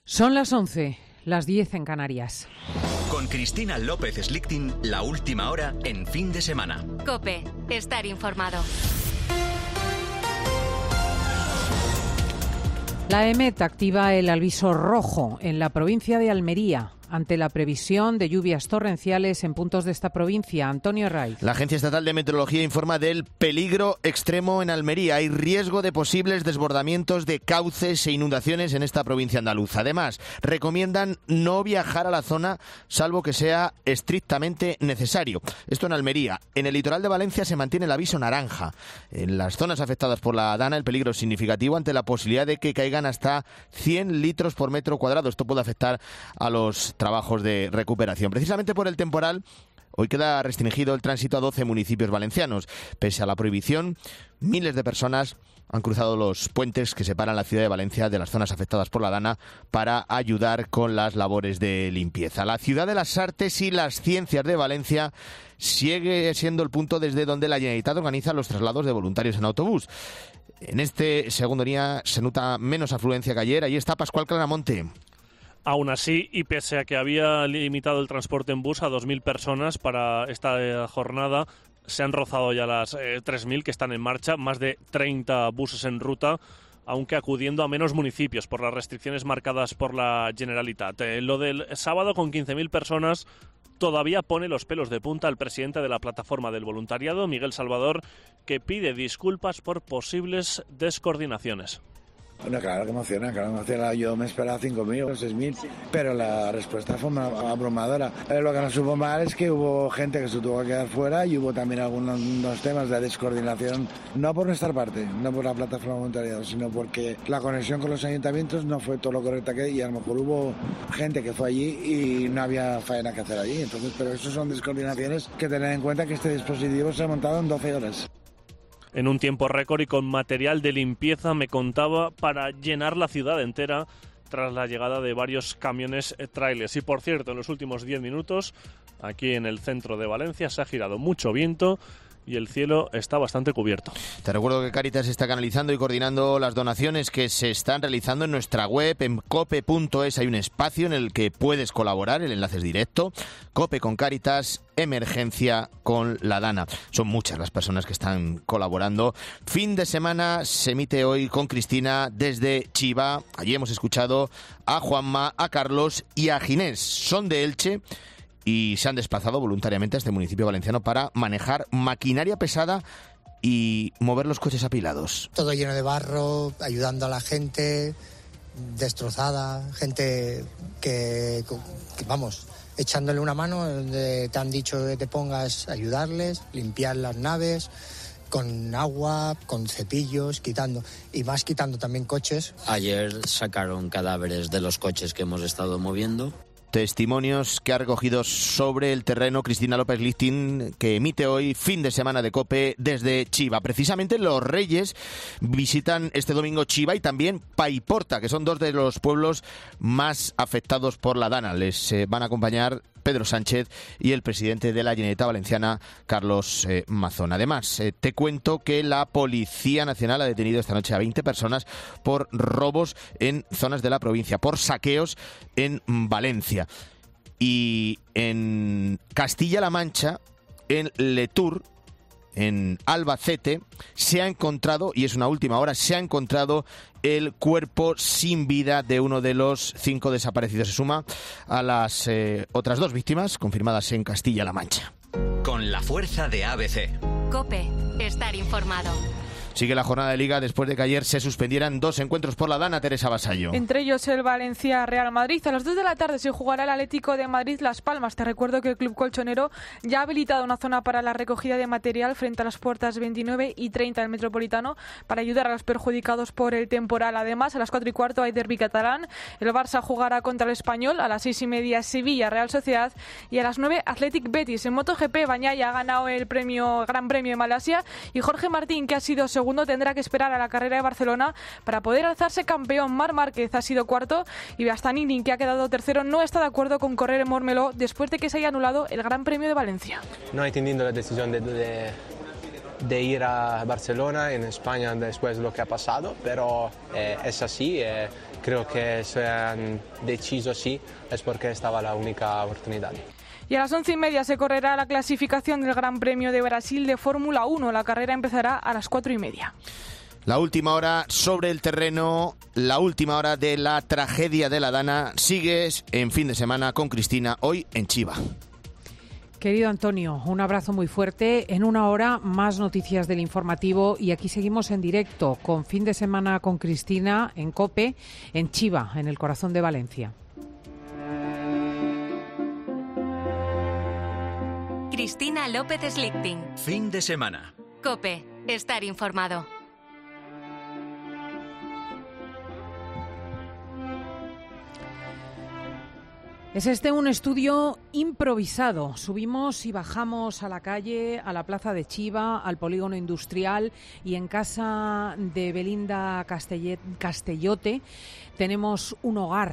Son las 11, las 10 en Canarias. Con Cristina López Slichting, la última hora en fin de semana. COPE, estar informado. La EMET activa el aviso rojo en la provincia de Almería ante la previsión de lluvias torrenciales en puntos de esta provincia. Antonio Raiz. La Agencia Estatal de Meteorología informa del peligro extremo en Almería. Hay riesgo de posibles desbordamientos de cauces e inundaciones en esta provincia andaluza. Además, recomiendan no viajar a la zona salvo que sea estrictamente necesario. Esto en Almería. En el litoral de Valencia se mantiene el aviso naranja. En las zonas afectadas por la Dana el peligro es significativo ante la posibilidad de que caigan hasta 100 litros por metro cuadrado. Esto puede afectar a los trabajos de recuperación. Precisamente por el temporal, hoy queda restringido el tránsito a 12 municipios valencianos. Pese a la prohibición, miles de personas han cruzado los puentes que separan la ciudad de Valencia de las zonas afectadas por la Dana para ayudar con las labores de limpieza. La ciudad de las artes y las ciencias de Valencia sigue siendo el punto desde donde la Generalitat organiza los traslados de voluntarios en autobús. En este segundo día se nota menos afluencia que ayer. Ahí está Pascual Claramonte. Aún así, y pese a que había limitado el transporte en bus a 2.000 personas para esta jornada, se han rozado ya las 3.000 que están en marcha, más de 30 buses en ruta, aunque acudiendo a menos municipios por las restricciones marcadas por la Generalitat. Lo del sábado con 15.000 personas todavía pone los pelos de punta al presidente de la plataforma del voluntariado, Miguel Salvador, que pide disculpas por posibles descoordinaciones. Bueno, claro que emociona. Yo me esperaba 5.000 o 6.000, pero la respuesta fue abrumadora. Lo que nos supo mal es que hubo gente que se tuvo que quedar fuera y hubo también algunos temas de descoordinación, no por nuestra parte, no por la plataforma de voluntariado, sino porque la conexión con los ayuntamientos no fue todo lo correcta que y a lo mejor hubo gente que fue allí y no había faena que hacer allí. Entonces, pero eso son descoordinaciones que tener en cuenta que este dispositivo se ha montado en 12 horas. En un tiempo récord y con material de limpieza, me contaba, para llenar la ciudad entera tras la llegada de varios camiones trailers. Y por cierto, en los últimos 10 minutos, aquí en el centro de Valencia, se ha girado mucho viento y el cielo está bastante cubierto. Te recuerdo que Cáritas está canalizando y coordinando las donaciones que se están realizando en nuestra web. En cope.es hay un espacio en el que puedes colaborar, el enlace es directo. Cope con Cáritas, emergencia con la Dana. Son muchas las personas que están colaborando. Fin de semana se emite hoy con Cristina desde Chiva. Allí hemos escuchado a Juanma, a Carlos y a Ginés. Son de Elche y se han desplazado voluntariamente a este municipio valenciano para manejar maquinaria pesada y mover los coches apilados. Todo lleno de barro, ayudando a la gente destrozada, gente que vamos, echándole una mano, donde te han dicho que te pongas a ayudarles, limpiar las naves con agua, con cepillos, quitando también coches. Ayer sacaron cadáveres de los coches que hemos estado moviendo. Testimonios que ha recogido sobre el terreno Cristina López Slichting, que emite hoy Fin de Semana de COPE desde Chiva. Precisamente los Reyes visitan este domingo Chiva y también Paiporta, que son dos de los pueblos más afectados por la Dana. Les van a acompañar Pedro Sánchez y el presidente de la Generalitat Valenciana, Carlos Mazón. Además, te cuento que la Policía Nacional ha detenido esta noche a 20 personas por robos en zonas de la provincia, por saqueos en Valencia. Y en Castilla-La Mancha, en Letur, en Albacete, se ha encontrado, y es una última hora, se ha encontrado el cuerpo sin vida de uno de los 5 desaparecidos. Se suma a las otras 2 víctimas confirmadas en Castilla-La Mancha. Con la fuerza de ABC. COPE, estar informado. Sigue la jornada de Liga después de que ayer se suspendieran 2 encuentros por la Dana. Teresa Vasallo. Entre ellos el Valencia-Real Madrid. A las 2 de la tarde se jugará el Atlético de Madrid-Las Palmas. Te recuerdo que el club colchonero ya ha habilitado una zona para la recogida de material frente a las puertas 29 y 30 del Metropolitano para ayudar a los perjudicados por el temporal. Además, a las 4:15 hay derbi catalán. El Barça jugará contra el Español. A las 6:30 Sevilla-Real Sociedad. Y a las 9 Athletic Betis. En MotoGP, Bagnaia ha ganado el Gran Premio de Malasia. Y Jorge Martín, que ha sido segundo, tendrá que esperar a la carrera de Barcelona para poder alzarse campeón. Marc Márquez ha sido cuarto y Bastianini, que ha quedado tercero, no está de acuerdo con correr en Montmeló después de que se haya anulado el Gran Premio de Valencia. No entendiendo la decisión de ir a Barcelona, en España, después de lo que ha pasado, pero es así. creo que se han decidido sí, es porque estaba la única oportunidad. Y a las 11:30 se correrá la clasificación del Gran Premio de Brasil de Fórmula 1. La carrera empezará a las 4:30. La última hora sobre el terreno, la última hora de la tragedia de la Dana. Sigues en Fin de Semana con Cristina, hoy en Chiva. Querido Antonio, un abrazo muy fuerte. En una hora más noticias del informativo y aquí seguimos en directo con Fin de Semana con Cristina en COPE, en Chiva, en el corazón de Valencia. Cristina López Slichting. Fin de semana. COPE. Estar informado. Es un estudio improvisado. Subimos y bajamos a la calle, a la plaza de Chiva, al polígono industrial y en casa de Belinda Castellote tenemos un hogar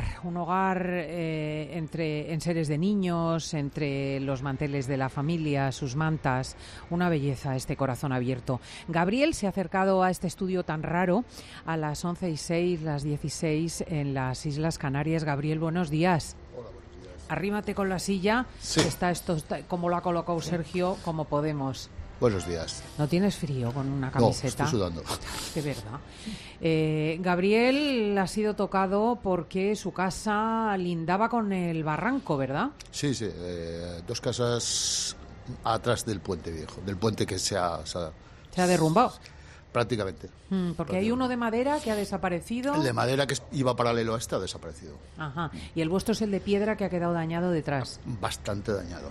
entre enseres de niños, entre los manteles de la familia, sus mantas, una belleza este corazón abierto. Gabriel se ha acercado a este estudio tan raro a las 11:06, las 16 en las Islas Canarias. Gabriel, buenos días. Arrímate con la silla, sí. Está esto como lo ha colocado Sergio, como podemos. Buenos días. ¿No tienes frío con una camiseta? No, estoy sudando. De verdad. Gabriel ha sido tocado porque su casa lindaba con el barranco, ¿verdad? Sí, 2 casas atrás del puente viejo, del puente que se ha derrumbado. Prácticamente. Porque hay uno de madera que ha desaparecido. El de madera que iba paralelo a este ha desaparecido. Ajá. Y el vuestro es el de piedra que ha quedado dañado detrás. Bastante dañado.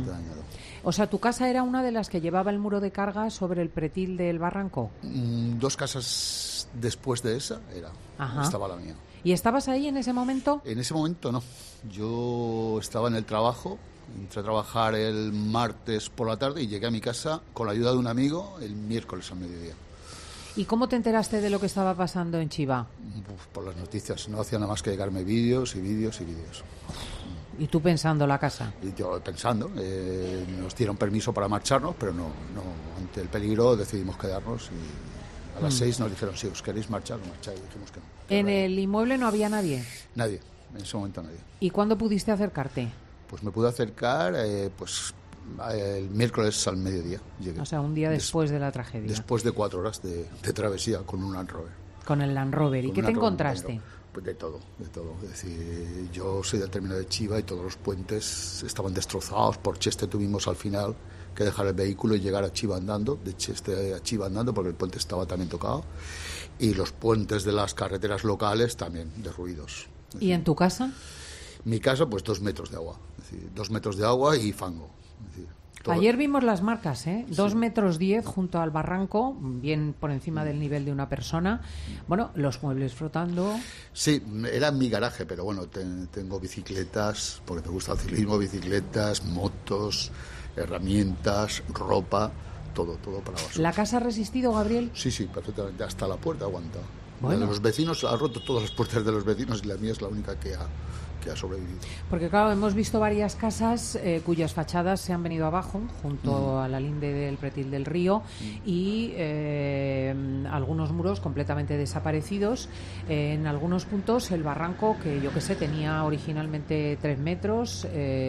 O sea, ¿tu casa era una de las que llevaba el muro de carga sobre el pretil del barranco? 2 casas después de esa estaba la mía. ¿Y estabas ahí en ese momento? En ese momento no. Yo estaba en el trabajo. Entré a trabajar el martes por la tarde y llegué a mi casa con la ayuda de un amigo el miércoles al mediodía. ¿Y cómo te enteraste de lo que estaba pasando en Chiva? Por las noticias. No hacía nada más que llegarme vídeos. ¿Y tú pensando la casa? Y yo pensando. Nos dieron permiso para marcharnos, pero no. Ante el peligro decidimos quedarnos y a las 6 nos dijeron, si os queréis marchar, marcháis. Y dijimos que no. ¿En el inmueble no había nadie? Nadie. En ese momento nadie. ¿Y cuándo pudiste acercarte? Pues me pude acercar el miércoles al mediodía. Llegué. O sea, un día después de la tragedia. Después de 4 horas de travesía con un Land Rover. Con el Land Rover. ¿Y qué te encontraste? Pues de todo. Es decir, yo soy del término de Chiva y todos los puentes estaban destrozados. Por Cheste tuvimos al final que dejar el vehículo y llegar a Chiva andando, de Cheste a Chiva andando, porque el puente estaba también tocado. Y los puentes de las carreteras locales también derruidos. ¿Y en tu casa? Mi casa, pues 2 metros de agua. Es decir, 2 metros de agua y fango. Ayer vimos las marcas, 2 metros 10 junto al barranco, bien por encima del nivel de una persona. Bueno, los muebles flotando. Sí, era en mi garaje, pero bueno, tengo bicicletas, porque me gusta el ciclismo, bicicletas, motos, herramientas, ropa, todo para basura. ¿La casa ha resistido, Gabriel? Sí, perfectamente, hasta la puerta aguanta. Bueno. La de los vecinos ha roto todas las puertas de los vecinos y la mía es la única que ha sobrevivido. Porque claro, hemos visto varias casas cuyas fachadas se han venido abajo junto a la linde del pretil del río y algunos muros completamente desaparecidos. En algunos puntos el barranco, que yo que sé, tenía originalmente 3 metros.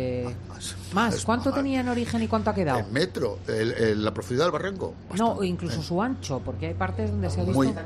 Más. ¿Cuánto tenía en origen y cuánto ha quedado? ¿El metro? ¿La profundidad del barranco? Bastante. No, incluso su ancho, porque hay partes donde se ha visto...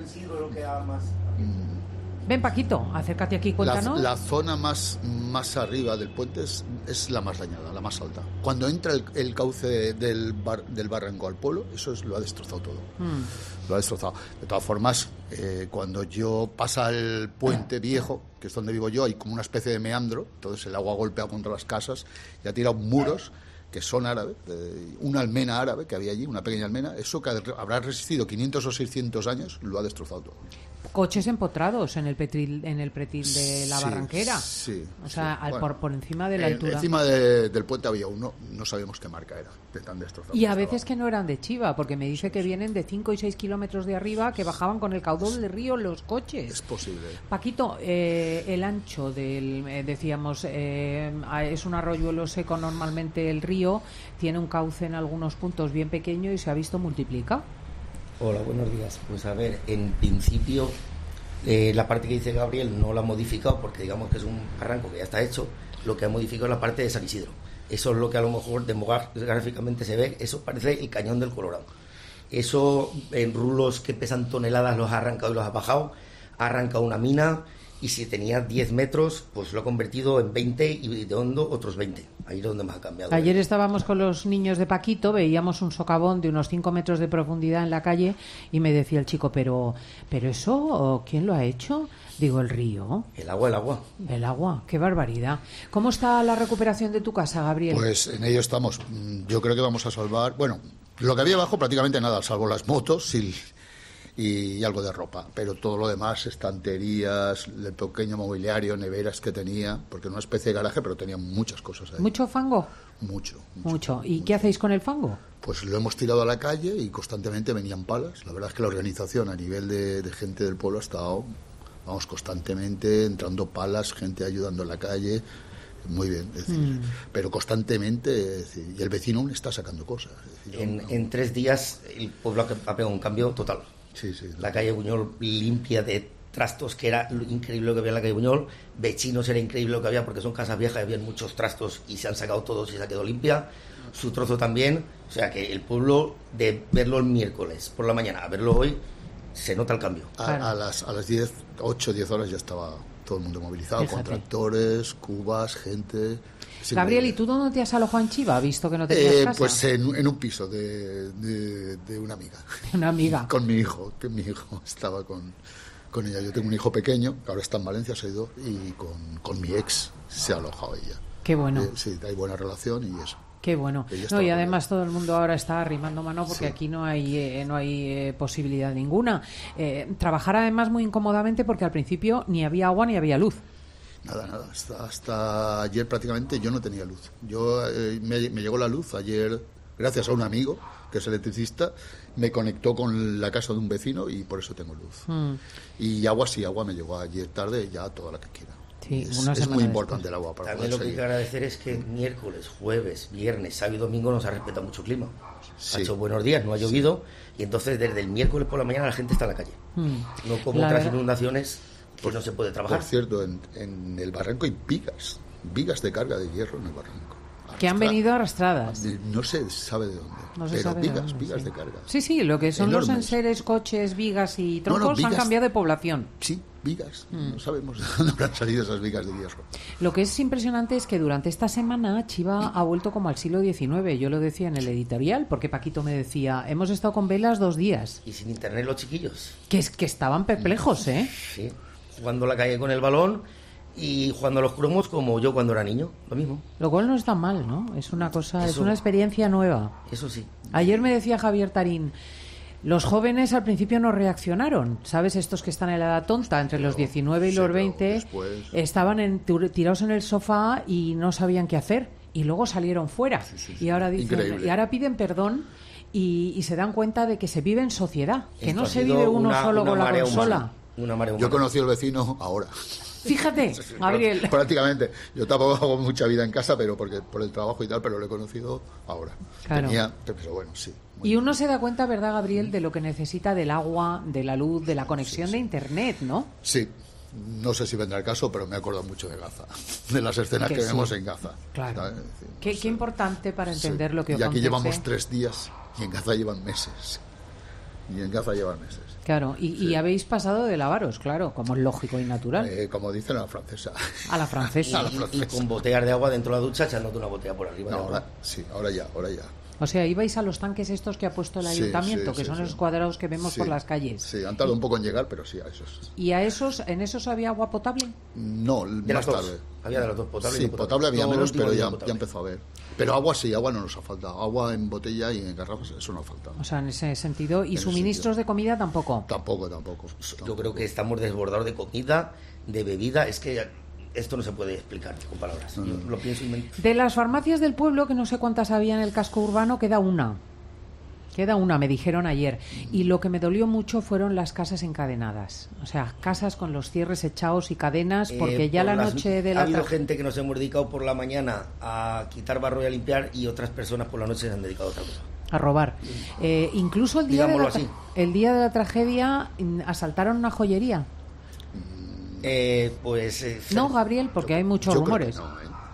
Ven, Paquito, acércate aquí, cuéntanos. La zona más arriba del puente es la más dañada, la más alta. Cuando entra el cauce del barranco al pueblo, lo ha destrozado todo. Lo ha destrozado. De todas formas, cuando yo pasa el puente viejo, que es donde vivo yo, hay como una especie de meandro, entonces el agua golpea contra las casas y ha tirado muros que son árabes, una almena árabe que había allí, una pequeña almena, eso que habrá resistido 500 o 600 años, lo ha destrozado todo. Coches empotrados en el pretil de la barranquera. Sí. O sea, bueno, por encima de la altura. Encima del puente había uno, no sabíamos qué marca era, de tan destrozado. Y a veces que no eran de Chiva, porque me dice que vienen de 5 y 6 kilómetros de arriba, que bajaban con el caudal del río los coches. Es posible. Paquito, el ancho decíamos, es un arroyuelo seco normalmente el río, tiene un cauce en algunos puntos bien pequeño y se ha visto multiplicado. Hola, buenos días. Pues a ver, en principio La parte que dice Gabriel no la ha modificado porque digamos que es un barranco que ya está hecho. Lo que ha modificado es la parte de San Isidro. Eso es lo que a lo mejor demográficamente se ve. Eso parece el cañón del Colorado. Eso en rulos que pesan toneladas los ha arrancado y los ha bajado. Ha arrancado una mina y si tenía 10 metros, pues lo ha convertido en 20 y de hondo otros 20. Ahí es donde más ha cambiado. Ayer estábamos con los niños de Paquito, veíamos un socavón de unos 5 metros de profundidad en la calle y me decía el chico, pero eso, ¿quién lo ha hecho? Digo, el río. El agua. El agua, qué barbaridad. ¿Cómo está la recuperación de tu casa, Gabriel? Pues en ello estamos. Yo creo que vamos a salvar, bueno, lo que había abajo prácticamente nada, salvo las motos y algo de ropa, pero todo lo demás, estanterías, el pequeño mobiliario, neveras que tenía, porque era una especie de garaje, pero tenía muchas cosas ahí. ¿Mucho fango? Mucho. ¿Y qué hacéis con el fango? Pues lo hemos tirado a la calle y constantemente venían palas. La verdad es que la organización a nivel de gente del pueblo ha estado, constantemente entrando palas, gente ayudando en la calle. Muy bien, es decir, pero constantemente, es decir, y el vecino aún está sacando cosas. Es decir, en 3 días el pueblo ha pegado un cambio total. Sí. La calle Buñol limpia de trastos, que era increíble lo que había en la calle Buñol. Vecinos, era increíble lo que había, porque son casas viejas y había muchos trastos y se han sacado todos y se ha quedado limpia. Su trozo también. O sea que el pueblo, de verlo el miércoles por la mañana a verlo hoy, se nota el cambio. A las 8 o 10 horas ya estaba todo el mundo movilizado. Fíjate. Con tractores, cubas, gente. Gabriel, ¿y tú dónde te has alojado en Chiva, visto que no tenías casa? Pues en un piso de una amiga. Una amiga. Con mi hijo, que mi hijo estaba con ella. Yo tengo un hijo pequeño, que ahora está en Valencia, se ha ido, y con mi ex se ha alojado ella. Qué bueno. Sí, hay buena relación y eso. Qué bueno. No, y además todo el mundo ahora está arrimando mano porque aquí no hay posibilidad ninguna. Trabajar además muy incómodamente porque al principio ni había agua ni había luz. Nada. Hasta ayer prácticamente yo no tenía luz. Me llegó la luz ayer gracias a un amigo que es electricista, me conectó con la casa de un vecino y por eso tengo luz. Y agua me llegó ayer tarde, ya toda la que quiera. Sí, es muy importante el agua para también poder lo que hay que agradecer es que miércoles, jueves, viernes, sábado y domingo nos ha respetado mucho el clima. Ha hecho buenos días, no ha llovido y entonces desde el miércoles por la mañana la gente está en la calle. No como otras inundaciones que no se puede trabajar. Por cierto, en el barranco hay vigas de carga de hierro en el barranco. Que han venido arrastradas. No se sabe de dónde. Pero vigas de carga. Sí, lo que son enormes. Los enseres, coches, vigas y troncos han cambiado de población. Sí, vigas. No sabemos de dónde habrán salido esas vigas de hierro. Lo que es impresionante es que durante esta semana Chiva ha vuelto como al siglo XIX. Yo lo decía en el editorial, porque Paquito me decía, hemos estado con velas 2 días. Y sin internet los chiquillos. Que estaban perplejos, ¿eh? Sí, jugando a la calle con el balón y jugando a los cromos como yo cuando era niño, lo mismo. Lo cual no está mal, ¿no? Es una cosa, es una experiencia nueva. Eso sí. Ayer me decía Javier Tarín, los jóvenes al principio no reaccionaron, ¿sabes? Estos que están en la edad tonta, entre los 19 y los 20, estaban tirados en el sofá y no sabían qué hacer. Y luego salieron fuera. Y ahora dicen, y ahora piden perdón y se dan cuenta de que se vive en sociedad, que no se vive uno solo con la consola. Yo conocí al vecino ahora. Fíjate, Gabriel. Prácticamente. Yo tampoco hago mucha vida en casa, pero por el trabajo y tal, pero lo he conocido ahora. Claro. Pero bueno, sí. Y uno se da cuenta, ¿verdad, Gabriel, de lo que necesita del agua, de la luz, de la conexión de Internet, ¿no? Sí. No sé si vendrá el caso, pero me acuerdo mucho de Gaza, de las escenas que vemos en Gaza. Claro. Qué importante para entender lo que acontece. Y aquí llevamos 3 días y en Gaza llevan meses. Claro, y habéis pasado de lavaros, claro, como es lógico y natural. Como dicen a la francesa. A la francesa. Y con botellas de agua dentro de la ducha echándote una botella por arriba. No, ahora ya. O sea, ibais a los tanques estos que ha puesto el ayuntamiento, que son esos cuadrados que vemos por las calles. Sí, han tardado un poco en llegar, pero sí, a esos. ¿Y en esos había agua potable? No, más tarde. Había de las dos, potable y no potable había menos, pero ya empezó a haber. Pero agua no nos ha faltado. Agua en botella y en garrafas, eso no ha faltado. O sea, en ese sentido. ¿Y suministros de comida tampoco? Tampoco. Yo creo que estamos desbordados de comida, de bebida. Es que esto no se puede explicar con palabras. Yo lo pienso de las farmacias del pueblo, que no sé cuántas había en el casco urbano, queda una, me dijeron ayer. Y lo que me dolió mucho fueron las casas encadenadas. O sea, casas con los cierres echados y cadenas, porque ya la noche de la... Ha habido gente que nos hemos dedicado por la mañana a quitar barro y a limpiar, y otras personas por la noche se han dedicado a otra cosa. A robar. Incluso el día de la tragedia asaltaron una joyería. No, Gabriel, porque hay muchos rumores. Yo creo que no,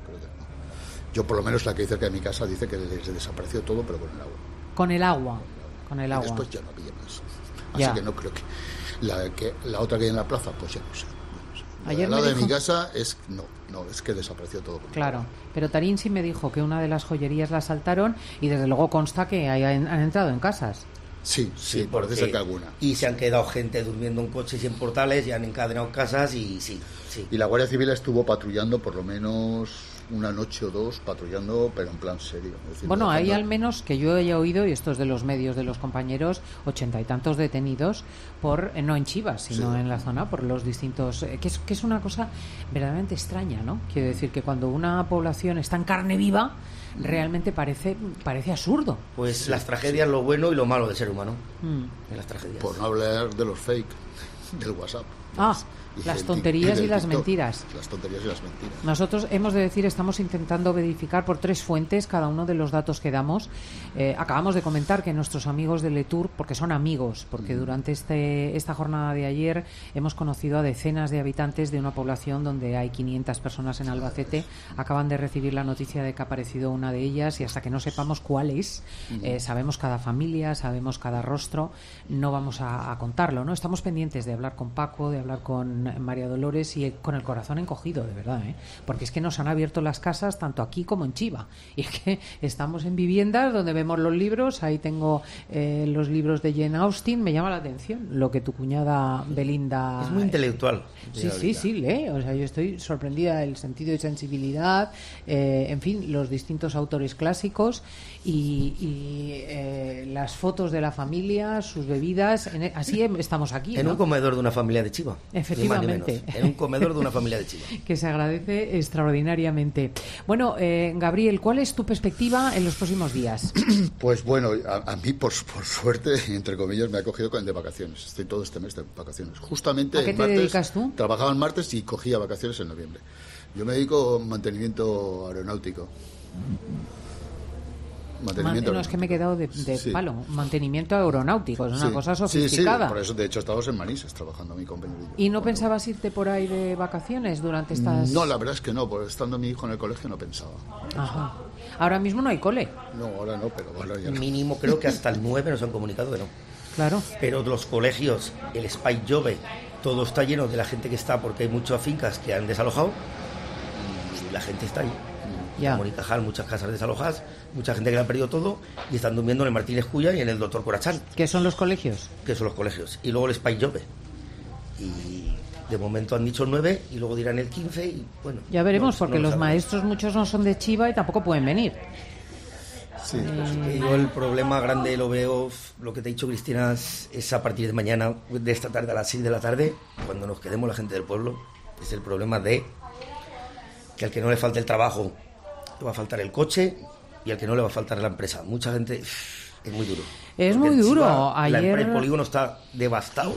Yo por lo menos la que hay cerca de mi casa dice que se desapareció todo, pero con el agua. Con el agua. Y después ya no había más. Así Ya. que no creo que la otra que hay en la plaza, pues ya no sé. Ayer Al lado me de dijo- mi casa es que desapareció todo. Claro, pero Tarín sí me dijo que una de las joyerías la asaltaron y desde luego consta que han entrado en casas. Sí, parece ser que alguna. Y se han quedado gente durmiendo en coches y en portales y han encadenado casas y sí. Y la Guardia Civil estuvo patrullando por lo menos una noche o dos, patrullando, pero en plan serio. Es decir, Bueno, hay dejando- al menos que yo haya oído, y esto es de los medios de los compañeros, 80 y tantos detenidos no en Chivas, sino en la zona, por los distintos... que es una cosa verdaderamente extraña, ¿no? Quiero decir que cuando una población está en carne viva, realmente parece absurdo. Pues las tragedias, lo bueno y lo malo del ser humano. En las tragedias. Por no hablar de los fake, del WhatsApp. Las tonterías y del las TikTok. mentiras. Las tonterías y las mentiras. Nosotros, hemos de decir, estamos intentando verificar por 3 fuentes cada uno de los datos que damos. Acabamos de comentar que nuestros amigos de Letour, porque son amigos, porque durante esta jornada de ayer hemos conocido a decenas de habitantes de una población donde hay 500 personas en Albacete, acaban de recibir la noticia de que ha aparecido una de ellas y hasta que no sepamos cuál es, sabemos cada familia, sabemos cada rostro, no vamos a contarlo, ¿no? Estamos pendientes de hablar con Paco, de hablar con María Dolores y con el corazón encogido, de verdad, porque es que nos han abierto las casas tanto aquí como en Chiva y es que estamos en viviendas donde vemos los libros. Ahí tengo los libros de Jane Austen. Me llama la atención lo que tu cuñada Belinda Es muy intelectual. sí, lee, o sea, yo estoy sorprendida del sentido y sensibilidad, en fin, los distintos autores clásicos y las fotos de la familia, sus bebidas, así estamos aquí, En ¿no? un comedor de una familia de Chiva. Efectivamente. Ni más ni menos. En un comedor de una familia de Chiva. Que se agradece extraordinariamente. Bueno, Gabriel, ¿cuál es tu perspectiva en los próximos días? Pues bueno, a mí por suerte, entre comillas, me ha cogido con el de vacaciones. Estoy todo este mes de vacaciones. Justamente ¿A qué el te martes, dedicas tú? Trabajaba el martes y cogía vacaciones en noviembre. Yo me dedico a mantenimiento aeronáutico. No, es que me he quedado de Sí. palo. Mantenimiento aeronáutico, es una Sí. cosa Sí, sofisticada. por eso, de hecho, estábamos en Manises trabajando mi compañero. ¿Y no pensabas irte por ahí de vacaciones durante estas...? No, la verdad es que no, por estando mi hijo en el colegio no pensaba. Ajá. Ahora mismo no hay cole. No, ahora no, pero bueno, ya no. Mínimo creo que hasta el 9 nos han comunicado que no. Claro. Pero los colegios, el Spike Jove, todo está lleno de la gente que está porque hay muchas fincas que han desalojado y la gente está ahí. Ya. Como en Cajal, muchas casas desalojadas, mucha gente que le ha perdido todo y están durmiendo en el Martínez Cuya y en el Doctor Corachán. ¿Qué son los colegios? Que son los colegios. Y luego el Spike Jove. Y de momento han dicho el 9 y luego dirán el 15 y bueno. Ya veremos, no porque lo los sabemos. maestros muchos no son de Chiva y tampoco pueden venir. Sí. Yo el problema grande lo veo, lo que te ha dicho Cristina, es a partir de mañana, de esta tarde a las 6 de la tarde, cuando nos quedemos la gente del pueblo, es el problema de que al que no le falte el trabajo, le va a faltar el coche y al que no le va a faltar la empresa. Mucha gente, es muy duro. Es Porque muy en duro. Chiva, Ayer... el polígono está devastado.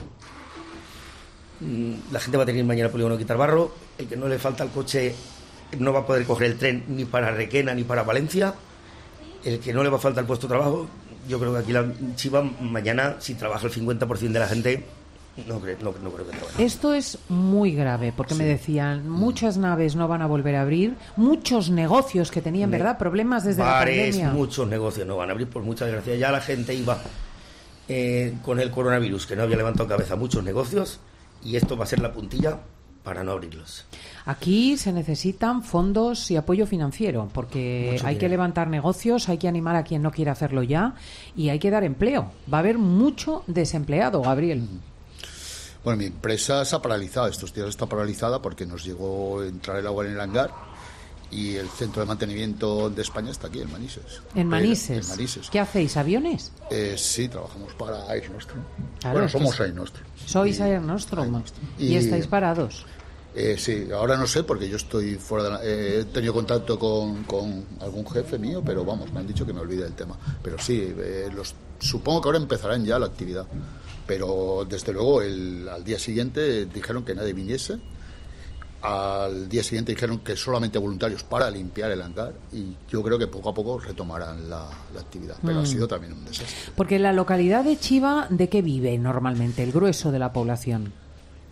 La gente va a tener mañana al polígono a quitar barro, el que no le falta el coche no va a poder coger el tren ni para Requena ni para Valencia. El que no le va a faltar el puesto de trabajo, yo creo que aquí la Chiva mañana, si trabaja el 50% de la gente, no creo que trabaje. Esto es muy grave, porque me decían, muchas naves no van a volver a abrir, muchos negocios que tenían, ¿verdad?, problemas desde la Bares, pandemia. muchos negocios no van a abrir, por mucha desgracia. Ya la gente iba con el coronavirus, que no había levantado cabeza muchos negocios, y esto va a ser la puntilla para no abrirlos. Aquí se necesitan fondos y apoyo financiero, porque Mucho hay que dinero. levantar negocios, hay que animar a quien no quiera hacerlo ya, y hay que dar empleo. Va a haber mucho desempleado, Gabriel. Bueno, mi empresa se ha paralizado, estos días está paralizada porque nos llegó a entrar el agua en el hangar y el centro de mantenimiento de España está aquí, en Manises. En Manises. En Manises. ¿Qué hacéis, aviones? Sí, trabajamos para Air Nostrum. Claro, Bueno, es que somos Air Nostrum. Sois Air Nostrum. Y estáis parados. Sí, ahora no sé porque yo estoy fuera de he tenido contacto con algún jefe mío, pero vamos, me han dicho que me olvide del tema. Pero sí, supongo que ahora empezarán ya la actividad. Pero desde luego al día siguiente dijeron que nadie viniese. Al día siguiente dijeron que solamente voluntarios para limpiar el hangar y yo creo que poco a poco retomarán la actividad. Pero ha sido también un desastre. Porque la localidad de Chiva, ¿de qué vive normalmente el grueso de la población?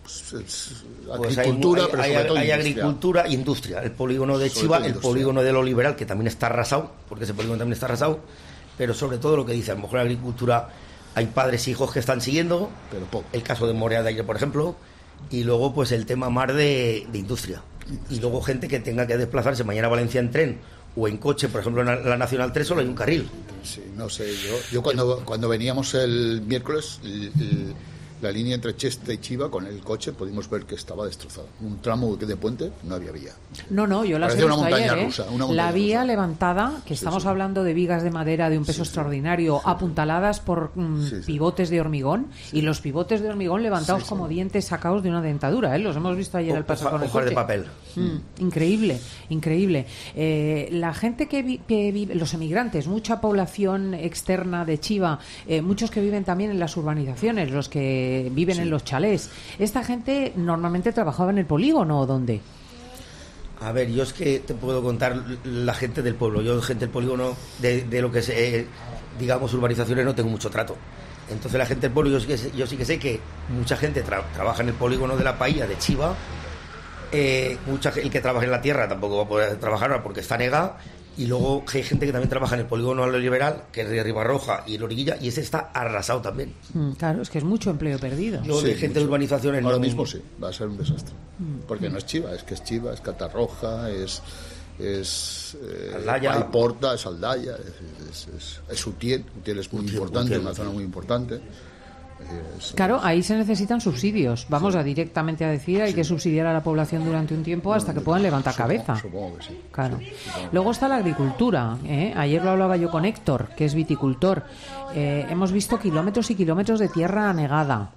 agricultura, pero sobre todo hay agricultura e industria. El polígono de Chiva, el polígono de Lo Liberal, que también está arrasado, porque ese polígono también está arrasado, pero sobre todo lo que dice, a lo mejor la agricultura hay padres e hijos que están siguiendo, pero poco. El caso de Morea de ayer, por ejemplo, y luego pues el tema más de industria. Y luego gente que tenga que desplazarse mañana a Valencia en tren o en coche, por ejemplo en la Nacional 3 solo hay un carril. Sí, no sé, yo cuando veníamos el miércoles, la línea entre Cheste y Chiva con el coche pudimos ver que estaba destrozada. Un tramo de puente no había vía. No, yo la he Parecía visto una montaña ayer, rusa, la vía levantada, que estamos hablando de vigas de madera de un peso extraordinario, apuntaladas por pivotes de hormigón, y los pivotes de hormigón levantados como dientes sacados de una dentadura, los hemos visto ayer al pasar con el coche. de papel. Increíble. La gente que vive, los emigrantes, mucha población externa de Chiva, muchos que viven también en las urbanizaciones, los que viven en los chalés. ¿ Esta gente normalmente trabajaba en el polígono o dónde? A ver, yo es que te puedo contar la gente del pueblo. Yo, gente del polígono, de lo que es, digamos, urbanizaciones, no tengo mucho trato. Entonces la gente del pueblo, yo sí que sé que mucha gente trabaja en el polígono de la Pailla, de Chiva. El que trabaja en la tierra tampoco va a poder trabajar ahora porque está negada. Y luego hay gente que también trabaja en el polígono a Lo Liberal, que es de Ribarroja y el Origuilla, y ese está arrasado también. Claro, es que es mucho empleo perdido. Yo de gente de urbanizaciones ahora mismo sí, va a ser un desastre. Porque no es Chiva, es Catarroja, es Aldaya. Alporta, es Aldaya, es Utiel. Utiel es muy importante, una zona muy importante. Claro, ahí se necesitan subsidios. Vamos directamente a decir, hay que subsidiar a la población durante un tiempo hasta que puedan levantar cabeza. Supongo que sí. Claro. Luego está la agricultura. Ayer lo hablaba yo con Héctor, que es viticultor. Hemos visto kilómetros y kilómetros de tierra anegada.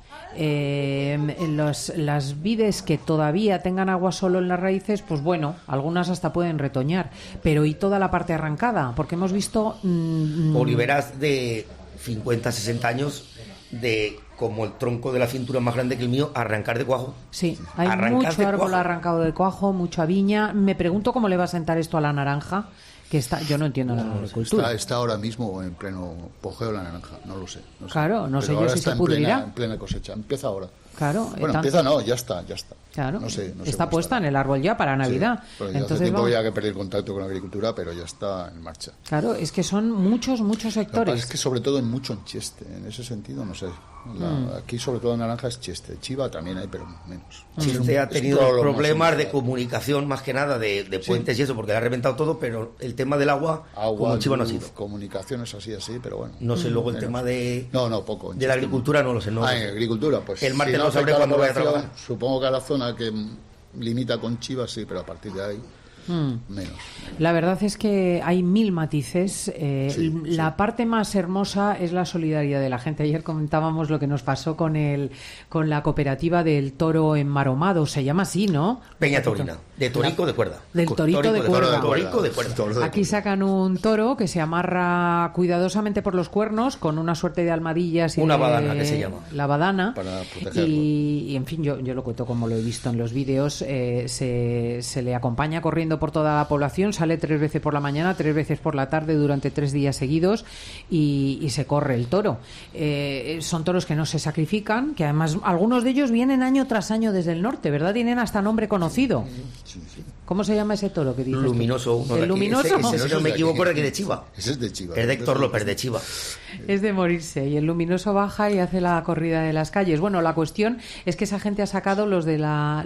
Las vides que todavía tengan agua solo en las raíces, pues bueno, algunas hasta pueden retoñar. Pero ¿y toda la parte arrancada? Porque hemos visto... oliveras de 50, 60 años... de como el tronco de la cintura más grande que el mío, arrancar de cuajo. Sí, hay mucho árbol arrancado de cuajo, mucha viña. Me pregunto cómo le va a sentar esto a la naranja, que está, yo no entiendo la agricultura. Está ahora mismo en pleno pojeo la naranja, no lo sé. Claro, no sé yo si se pudrirá. En plena cosecha, empieza ahora. Claro, empieza no, ya está. Claro, no sé está puesta en el árbol ya para Navidad. Sí, pero ya hace tiempo ya que perdí el contacto con la agricultura, pero ya está en marcha. Claro, es que son muchos sectores. Es que sobre todo mucho en Cheste, en ese sentido, no sé. Aquí sobre todo en naranja es Cheste. Chiva también hay, pero menos. Chiste ha tenido problemas de comunicación, más que nada, de puentes y eso, porque le ha reventado todo, pero el tema del agua como Chiva no ha sido. Comunicaciones así, pero bueno. No sé, luego el tema de... No, poco. De la agricultura no lo sé. En agricultura, pues... El martes no sabré cuándo voy a trabajar. Supongo que a la zona que limita con Chiva, sí, pero a partir de ahí... menos. La verdad es que hay mil matices. La parte más hermosa es la solidaridad de la gente. Ayer comentábamos lo que nos pasó con la cooperativa del toro enmaromado. Se llama así, ¿no? Peña Taurina. De torico de cuerda. Del torito de cuerda. Torico de cuerda. Aquí sacan un toro que se amarra cuidadosamente por los cuernos con una suerte de almohadillas y una badana que se llama. La badana. Para protegerlo. Y en fin, yo lo cuento como lo he visto en los vídeos. Se le acompaña corriendo por toda la población, sale 3 veces por la mañana, 3 veces por la tarde durante 3 días seguidos y se corre el toro. Son toros que no se sacrifican, que además algunos de ellos vienen año tras año desde el norte, ¿verdad? Tienen hasta nombre conocido. ¿Cómo se llama ese toro que dices? Luminoso. ¿El Luminoso? Ese, si no me equivoco, era que de Chiva. Ese es de Chiva. Es de Héctor López de Chiva. Es de morirse. Y el Luminoso baja y hace la corrida de las calles. Bueno, la cuestión es que esa gente ha sacado los de la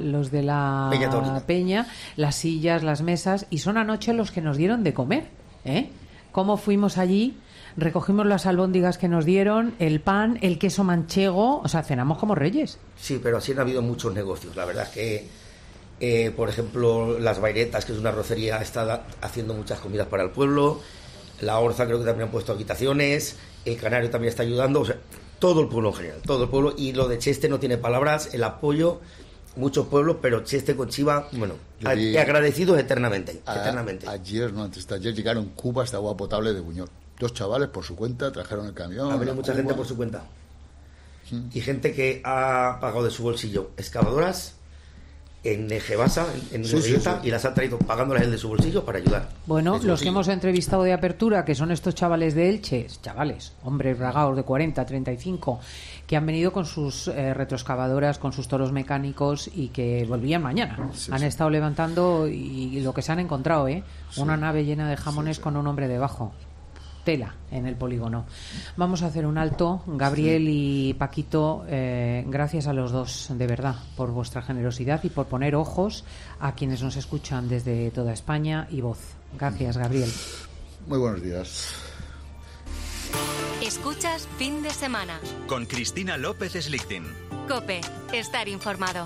Peña, las sillas, las mesas, y son anoche los que nos dieron de comer. ¿Cómo fuimos allí? Recogimos las albóndigas que nos dieron, el pan, el queso manchego, o sea, cenamos como reyes. Sí, pero así han habido muchos negocios. La verdad es que, por ejemplo, Las Bairetas, que es una arrocería, está haciendo muchas comidas para el pueblo. La Orza creo que también han puesto habitaciones. El Canario también está ayudando. O sea, todo el pueblo en general, todo el pueblo. Y lo de Cheste no tiene palabras, el apoyo... Muchos pueblos, pero Cheste con Chiva, bueno, agradecidos eternamente. Ayer, no, antes de ayer, llegaron cubas de agua potable de Buñol. 2 chavales por su cuenta trajeron el camión. Ha venido mucha gente por su cuenta. Y gente que ha pagado de su bolsillo excavadoras en Gebasa, en Urrieta, y las ha traído pagándolas él de su bolsillo para ayudar. Bueno, los que hemos entrevistado de apertura, que son estos chavales de Elche, chavales, hombres bragados de 40, 35, que han venido con sus retroexcavadoras, con sus toros mecánicos y que volvían mañana. Han estado levantando y lo que se han encontrado, una nave llena de jamones con un hombre debajo. Tela en el polígono. Vamos a hacer un alto. Gabriel y Paquito, gracias a los dos, de verdad, por vuestra generosidad y por poner ojos a quienes nos escuchan desde toda España y voz. Gracias, Gabriel. Muy buenos días. Escuchas Fin de Semana con Cristina López Slichting. COPE. Estar informado.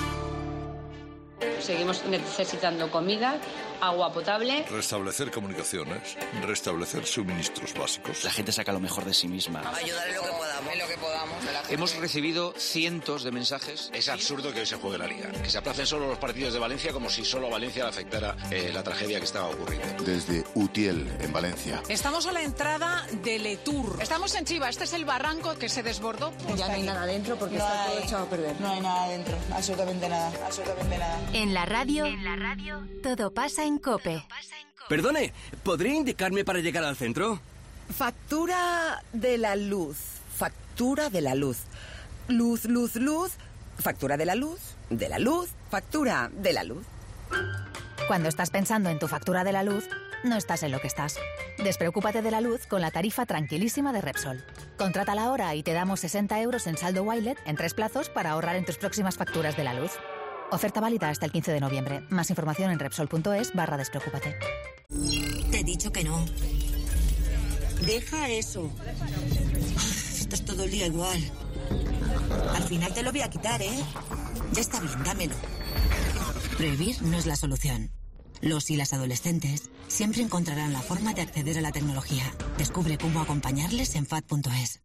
Seguimos necesitando comida, agua potable. Restablecer comunicaciones, restablecer suministros básicos. La gente saca lo mejor de sí misma. Ayudar en lo que podamos, Hemos recibido cientos de mensajes. Es absurdo que hoy se juegue la Liga, que se aplacen solo los partidos de Valencia como si solo a Valencia le afectara la tragedia que estaba ocurriendo. Desde Utiel, en Valencia. Estamos a la entrada de Letour. Estamos en Chiva, este es el barranco que se desbordó. Ya no hay nada dentro porque está todo echado a perder. No hay nada dentro, absolutamente nada. En la radio, todo pasa en COPE. Perdone, ¿podría indicarme para llegar al centro? Factura de la luz. Factura de la luz. Luz. Factura de la luz. De la luz. Factura de la luz. Cuando estás pensando en tu factura de la luz, no estás en lo que estás. Despreocúpate de la luz con la tarifa tranquilísima de Repsol. Contrátala ahora y te damos 60 euros en saldo Wilet en 3 plazos para ahorrar en tus próximas facturas de la luz. Oferta válida hasta el 15 de noviembre. Más información en Repsol.es/despreocúpate. Te he dicho que no. Deja eso. Estás todo el día igual. Al final te lo voy a quitar, ¿eh? Ya está bien, dámelo. Prohibir no es la solución. Los y las adolescentes siempre encontrarán la forma de acceder a la tecnología. Descubre cómo acompañarles en FAD.es.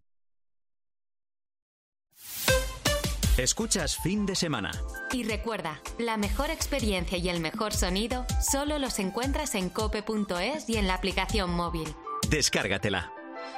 Escuchas Fin de Semana. Y recuerda, la mejor experiencia y el mejor sonido solo los encuentras en cope.es y en la aplicación móvil. Descárgatela.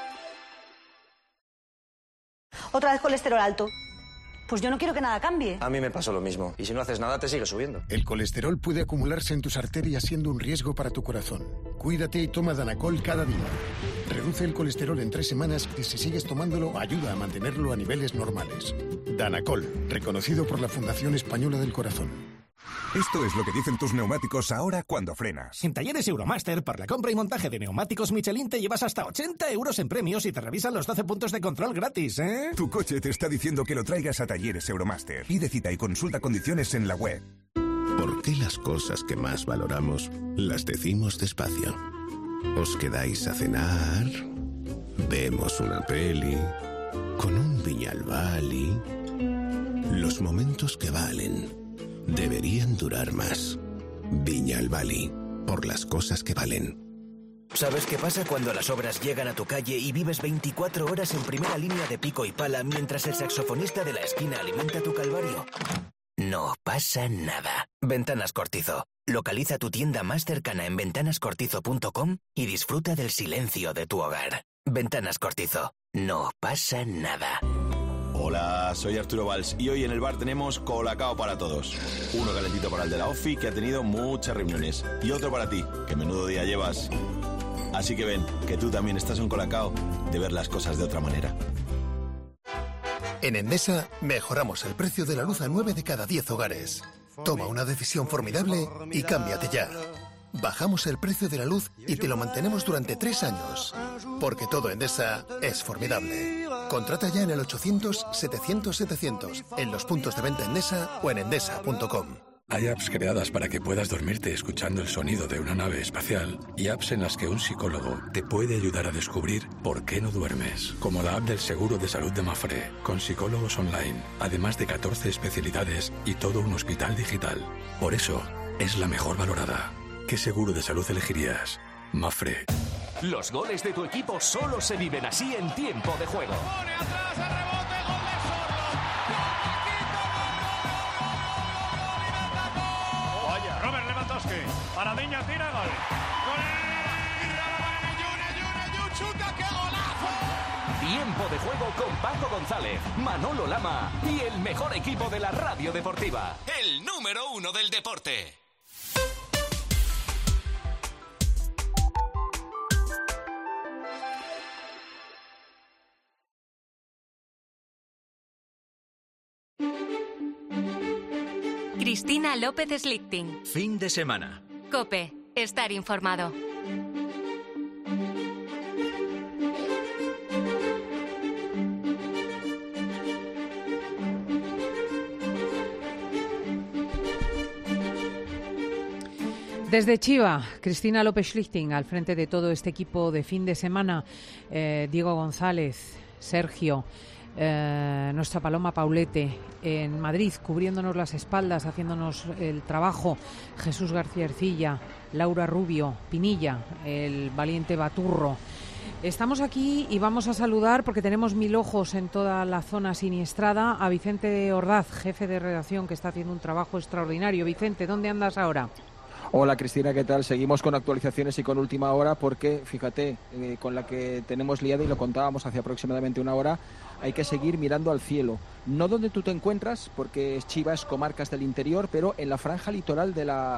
Otra vez colesterol alto. Pues yo no quiero que nada cambie. A mí me pasó lo mismo. Y si no haces nada, te sigue subiendo. El colesterol puede acumularse en tus arterias siendo un riesgo para tu corazón. Cuídate y toma Danacol cada día. Reduce el colesterol en 3 semanas y si sigues tomándolo, ayuda a mantenerlo a niveles normales. Danacol, reconocido por la Fundación Española del Corazón. Esto es lo que dicen tus neumáticos ahora cuando frenas. En Talleres Euromaster, para la compra y montaje de neumáticos Michelin, te llevas hasta 80 euros en premios y te revisan los 12 puntos de control gratis, ¿eh? Tu coche te está diciendo que lo traigas a Talleres Euromaster. Pide cita y consulta condiciones en la web. ¿Por qué las cosas que más valoramos las decimos despacio? ¿Os quedáis a cenar? ¿Vemos una peli? ¿Con un Viñalbali? Los momentos que valen deberían durar más. Viñalbali, por las cosas que valen. ¿Sabes qué pasa cuando las obras llegan a tu calle y vives 24 horas en primera línea de pico y pala mientras el saxofonista de la esquina alimenta tu calvario? No pasa nada. Ventanas Cortizo. Localiza tu tienda más cercana en ventanascortizo.com y disfruta del silencio de tu hogar. Ventanas Cortizo. No pasa nada. Hola, soy Arturo Valls y hoy en el bar tenemos colacao para todos. Uno calentito para el de la OFI, que ha tenido muchas reuniones. Y otro para ti, que menudo día llevas. Así que ven, que tú también estás en colacao de ver las cosas de otra manera. En Endesa mejoramos el precio de la luz a 9 de cada 10 hogares. Toma una decisión formidable y cámbiate ya. Bajamos el precio de la luz y te lo mantenemos durante 3 años. Porque todo Endesa es formidable. Contrata ya en el 800-700-700, en los puntos de venta Endesa o en endesa.com. Hay apps creadas para que puedas dormirte escuchando el sonido de una nave espacial y apps en las que un psicólogo te puede ayudar a descubrir por qué no duermes. Como la app del Seguro de Salud de Mafre, con psicólogos online, además de 14 especialidades y todo un hospital digital. Por eso, es la mejor valorada. ¿Qué seguro de salud elegirías? Mafre. Los goles de tu equipo solo se viven así en tiempo de juego. Pone atrás el rebote, gol de Sorlo. Vaya, Robert Lewandowski. Paradiña tira, gol. Gol. Chuta, qué golazo. Tiempo de Juego con Paco González, Manolo Lama y el mejor equipo de la radio deportiva. El número 1 del deporte. Cristina López Slichting. Fin de semana. COPE. Estar informado. Desde Chiva, Cristina López Slichting, al frente de todo este equipo de fin de semana. Diego González, Sergio, nuestra Paloma Paulete en Madrid, cubriéndonos las espaldas, haciéndonos el trabajo, Jesús García Ercilla, Laura Rubio, Pinilla, el valiente Baturro. Estamos aquí y vamos a saludar, porque tenemos 1000 ojos en toda la zona siniestrada, a Vicente Ordaz, jefe de redacción, que está haciendo un trabajo extraordinario. Vicente, ¿dónde andas ahora? Hola Cristina, ¿qué tal? Seguimos con actualizaciones y con última hora porque, fíjate, con la que tenemos liada, y lo contábamos hace aproximadamente una hora, hay que seguir mirando al cielo. No donde tú te encuentras, porque Chiva es comarcas del interior, pero en la franja litoral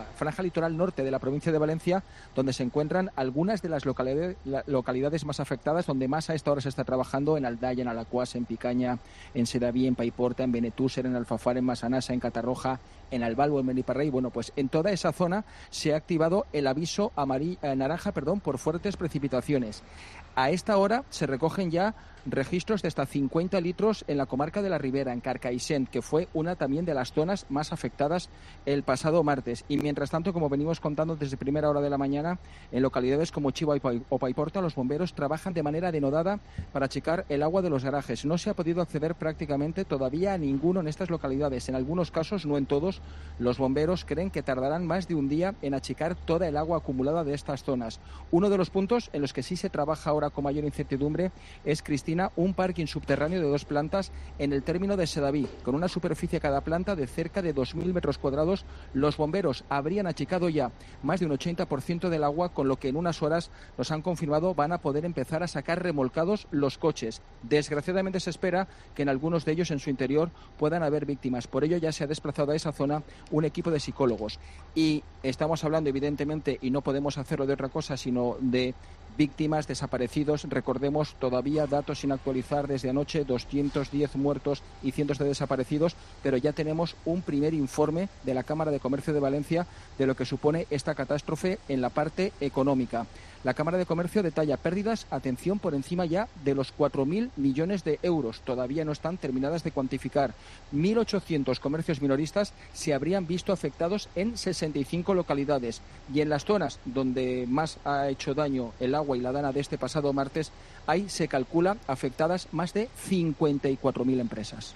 norte de la provincia de Valencia, donde se encuentran algunas de las localidades más afectadas, donde más a esta hora se está trabajando: en Aldaya, en Alacuás, en Picaña, en Sedaví, en Paiporta, en Benetúser, en Alfafar, en Massanassa, en Catarroja, en Albalbo, en Beniparrey. Bueno, pues en toda esa zona se ha activado el aviso naranja por fuertes precipitaciones. A esta hora se recogen ya registros de hasta 50 litros en la comarca de la Ribera, en Carcaixent, que fue una también de las zonas más afectadas el pasado martes. Y mientras tanto, como venimos contando desde primera hora de la mañana, en localidades como Chiva o Paiporta, los bomberos trabajan de manera denodada para achicar el agua de los garajes. No se ha podido acceder prácticamente todavía a ninguno en estas localidades. En algunos casos, no en todos, los bomberos creen que tardarán más de un día en achicar toda el agua acumulada de estas zonas. Uno de los puntos en los que sí se trabaja ahora con mayor incertidumbre es, Cristina, un parking subterráneo de 2 plantas en el término de Sedaví, con una superficie cada planta de cerca de 2.000 metros cuadrados. Los bomberos habrían achicado ya más de un 80% del agua, con lo que en unas horas, nos han confirmado, van a poder empezar a sacar remolcados los coches. Desgraciadamente se espera que en algunos de ellos, en su interior, puedan haber víctimas. Por ello ya se ha desplazado a esa zona un equipo de psicólogos. Y estamos hablando, evidentemente, y no podemos hacerlo de otra cosa, sino de víctimas, desaparecidos. Recordemos, todavía datos sin actualizar desde anoche: 210 muertos y cientos de desaparecidos, pero ya tenemos un primer informe de la Cámara de Comercio de Valencia de lo que supone esta catástrofe en la parte económica. La Cámara de Comercio detalla pérdidas, atención, por encima ya de los 4.000 millones de euros. Todavía no están terminadas de cuantificar. 1.800 comercios minoristas se habrían visto afectados en 65 localidades. Y en las zonas donde más ha hecho daño el agua y la dana de este pasado martes, ahí se calcula afectadas más de 54.000 empresas.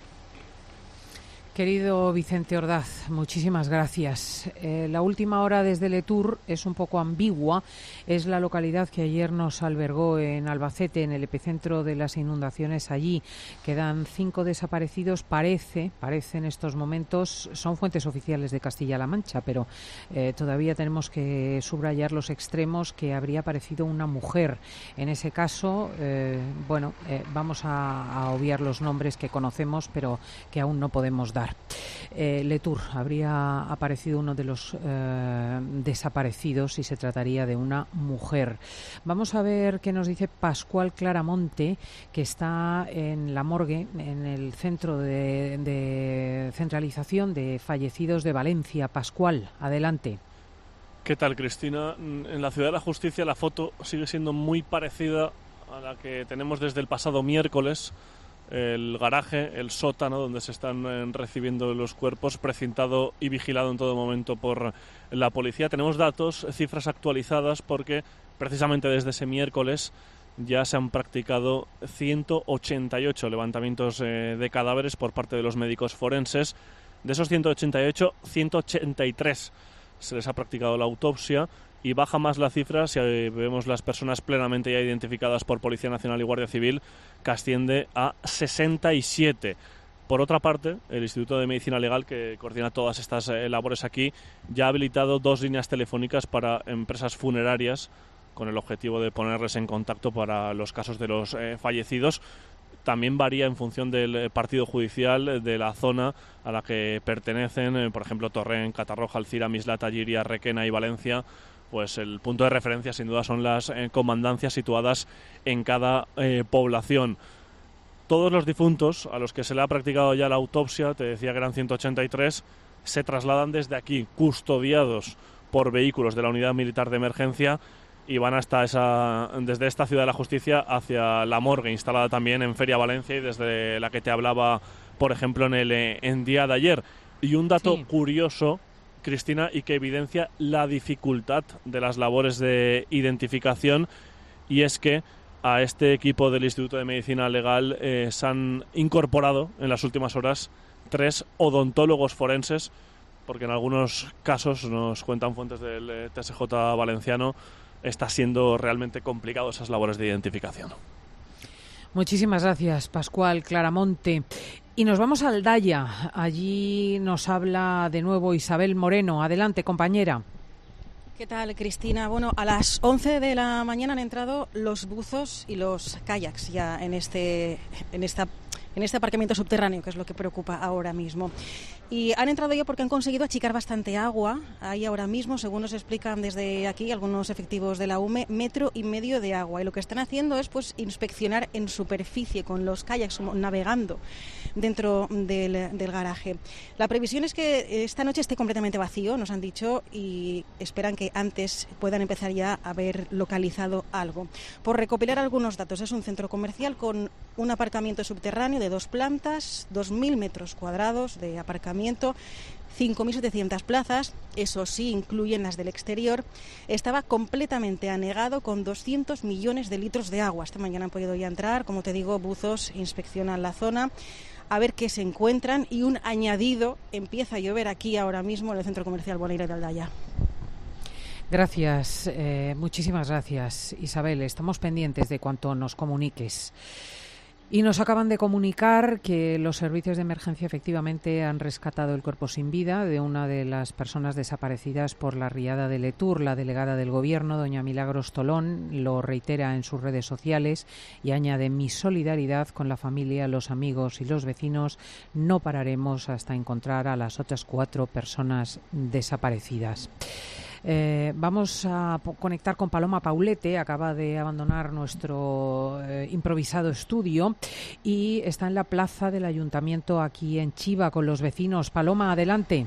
Querido Vicente Ordaz, muchísimas gracias. La última hora desde Letour es un poco ambigua. Es la localidad que ayer nos albergó en Albacete, en el epicentro de las inundaciones allí. Quedan 5 desaparecidos, parece en estos momentos. Son fuentes oficiales de Castilla-La Mancha, pero todavía tenemos que subrayar los extremos, que habría aparecido una mujer. En ese caso, vamos a obviar los nombres que conocemos, pero que aún no podemos dar. Letour, habría aparecido uno de los desaparecidos y se trataría de una mujer. Vamos a ver qué nos dice Pascual Claramonte, que está en la morgue, en el centro de centralización de fallecidos de Valencia. Pascual, adelante. ¿Qué tal, Cristina? En la Ciudad de la Justicia la foto sigue siendo muy parecida a la que tenemos desde el pasado miércoles. El garaje, el sótano donde se están recibiendo los cuerpos, precintado y vigilado en todo momento por la policía. Tenemos datos, cifras actualizadas, porque precisamente desde ese miércoles ya se han practicado 188 levantamientos de cadáveres por parte de los médicos forenses. De esos 188, 183 se les ha practicado la autopsia. Y baja más la cifra si vemos las personas plenamente ya identificadas por Policía Nacional y Guardia Civil, que asciende a 67. Por otra parte, el Instituto de Medicina Legal, que coordina todas estas labores aquí, ya ha habilitado 2 líneas telefónicas para empresas funerarias con el objetivo de ponerles en contacto para los casos de los fallecidos. También varía en función del partido judicial de la zona a la que pertenecen, por ejemplo, Torrent, Catarroja, Alcira, Mislata, Llíria, Requena y Valencia. Pues el punto de referencia sin duda son las comandancias situadas en cada población. Todos los difuntos a los que se le ha practicado ya la autopsia, te decía que eran 183, se trasladan desde aquí, custodiados por vehículos de la Unidad Militar de Emergencia, y van desde esta Ciudad de la Justicia hacia la morgue instalada también en Feria Valencia y desde la que te hablaba, por ejemplo, en día de ayer. Y un dato curioso, Cristina, y que evidencia la dificultad de las labores de identificación, y es que a este equipo del Instituto de Medicina Legal se han incorporado en las últimas horas 3 odontólogos forenses, porque en algunos casos, nos cuentan fuentes del TSJ valenciano, está siendo realmente complicado esas labores de identificación. Muchísimas gracias, Pascual Claramonte. Y nos vamos a Aldaya. Allí nos habla de nuevo Isabel Moreno. Adelante, compañera. ¿Qué tal, Cristina? Bueno, a las 11 de la mañana han entrado los buzos y los kayaks ya en este aparcamiento subterráneo, que es lo que preocupa ahora mismo. Y han entrado ya porque han conseguido achicar bastante agua. Hay ahora mismo, según nos explican desde aquí algunos efectivos de la UME, 1,5 metros de agua. Y lo que están haciendo es inspeccionar en superficie con los kayaks, navegando dentro del garaje. La previsión es que esta noche esté completamente vacío, nos han dicho, y esperan que antes puedan empezar ya a haber localizado algo. Por recopilar algunos datos, es un centro comercial con un aparcamiento subterráneo de 2 plantas, 2.000 metros cuadrados de aparcamiento, 5.700 plazas, eso sí, incluyen las del exterior. Estaba completamente anegado con 200 millones de litros de agua. Esta mañana han podido ya entrar, como te digo, buzos inspeccionan la zona, a ver qué se encuentran, y un añadido, empieza a llover aquí ahora mismo en el centro comercial Bonaire de Aldaya. Gracias, muchísimas gracias, Isabel. Estamos pendientes de cuanto nos comuniques. Y nos acaban de comunicar que los servicios de emergencia efectivamente han rescatado el cuerpo sin vida de una de las personas desaparecidas por la riada de Letur. La delegada del Gobierno, doña Milagros Tolón, lo reitera en sus redes sociales y añade: mi solidaridad con la familia, los amigos y los vecinos. No pararemos hasta encontrar a las otras 4 personas desaparecidas. Vamos a conectar con Paloma Paulete. Acaba de abandonar nuestro improvisado estudio y está en la plaza del Ayuntamiento aquí en Chiva con los vecinos. Paloma, adelante.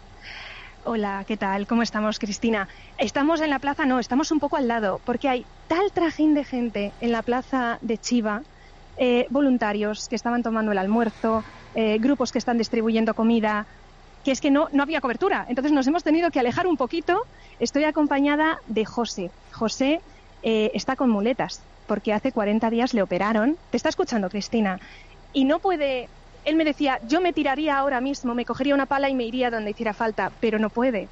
Hola, ¿qué tal? ¿Cómo estamos, Cristina? Estamos en la plaza, no, estamos un poco al lado, porque hay tal trajín de gente en la plaza de Chiva, voluntarios que estaban tomando el almuerzo, grupos que están distribuyendo comida, que es que no había cobertura. Entonces nos hemos tenido que alejar un poquito. Estoy acompañada de José. José está con muletas porque hace 40 días le operaron. Te está escuchando, Cristina. Y no puede... Él me decía, yo me tiraría ahora mismo, me cogería una pala y me iría donde hiciera falta, pero no puede.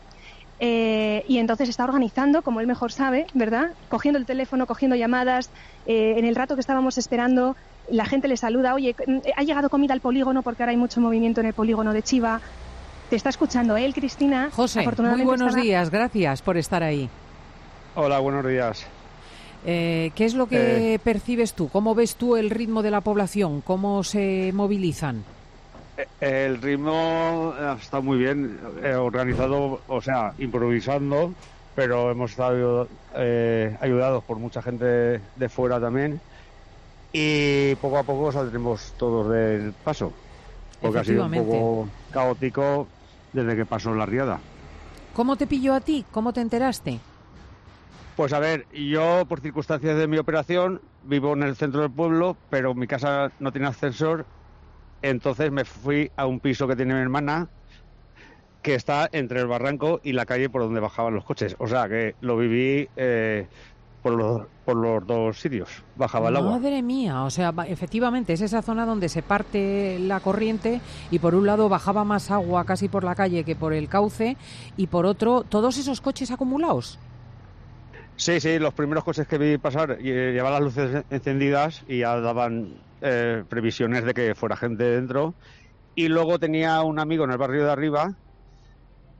Y entonces está organizando, como él mejor sabe, ¿verdad? Cogiendo el teléfono, cogiendo llamadas. En el rato que estábamos esperando, la gente le saluda. Oye, ha llegado comida al polígono porque ahora hay mucho movimiento en el polígono de Chiva. Te está escuchando él, Cristina. José, muy buenos días. Gracias por estar ahí. Hola, buenos días. ¿Qué es lo que percibes tú? ¿Cómo ves tú el ritmo de la población? ¿Cómo se movilizan? El ritmo está muy bien organizado, o sea, improvisando, pero hemos estado ayudados por mucha gente de fuera también, y poco a poco saldremos todos del paso, porque ha sido un poco caótico desde que pasó la riada. ¿Cómo te pilló a ti? ¿Cómo te enteraste? Pues a ver, yo por circunstancias de mi operación vivo en el centro del pueblo, pero mi casa no tiene ascensor, entonces me fui a un piso que tiene mi hermana, que está entre el barranco y la calle por donde bajaban los coches. O sea que lo viví por los dos sitios, bajaba el agua. Madre mía, o sea, efectivamente es esa zona donde se parte la corriente y por un lado bajaba más agua casi por la calle que por el cauce, y por otro, todos esos coches acumulados. Sí, los primeros coches que vi pasar llevaban las luces encendidas y ya daban previsiones de que fuera gente dentro. Y luego tenía un amigo en el barrio de arriba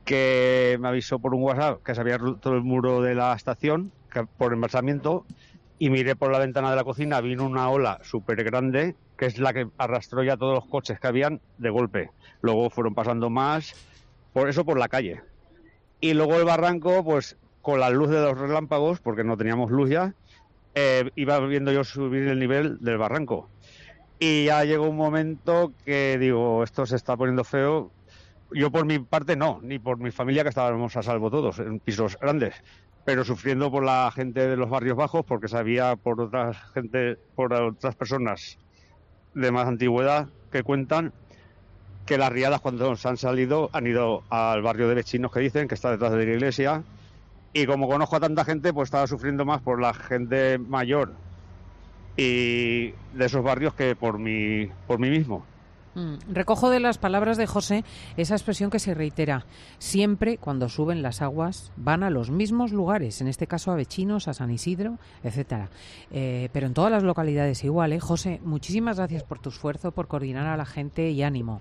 que me avisó por un WhatsApp que se había roto el muro de la estación por embalsamiento, y miré por la ventana de la cocina, vino una ola súper grande, que es la que arrastró ya todos los coches que habían de golpe. Luego fueron pasando más, por la calle. Y luego el barranco, pues con la luz de los relámpagos, porque no teníamos luz ya, iba viendo yo subir el nivel del barranco. Y ya llegó un momento que digo, esto se está poniendo feo. Yo por mi parte no, ni por mi familia, que estábamos a salvo todos en pisos grandes, pero sufriendo por la gente de los barrios bajos, porque sabía por otras personas de más antigüedad que cuentan que las riadas cuando se han salido han ido al barrio de Vecinos, que dicen que está detrás de la iglesia, y como conozco a tanta gente, pues estaba sufriendo más por la gente mayor y de esos barrios que por mí mismo. Recojo de las palabras de José esa expresión que se reitera siempre: cuando suben las aguas van a los mismos lugares, en este caso a Vecinos, a San Isidro, etcétera. Pero en todas las localidades igual, José, muchísimas gracias por tu esfuerzo, por coordinar a la gente, y ánimo.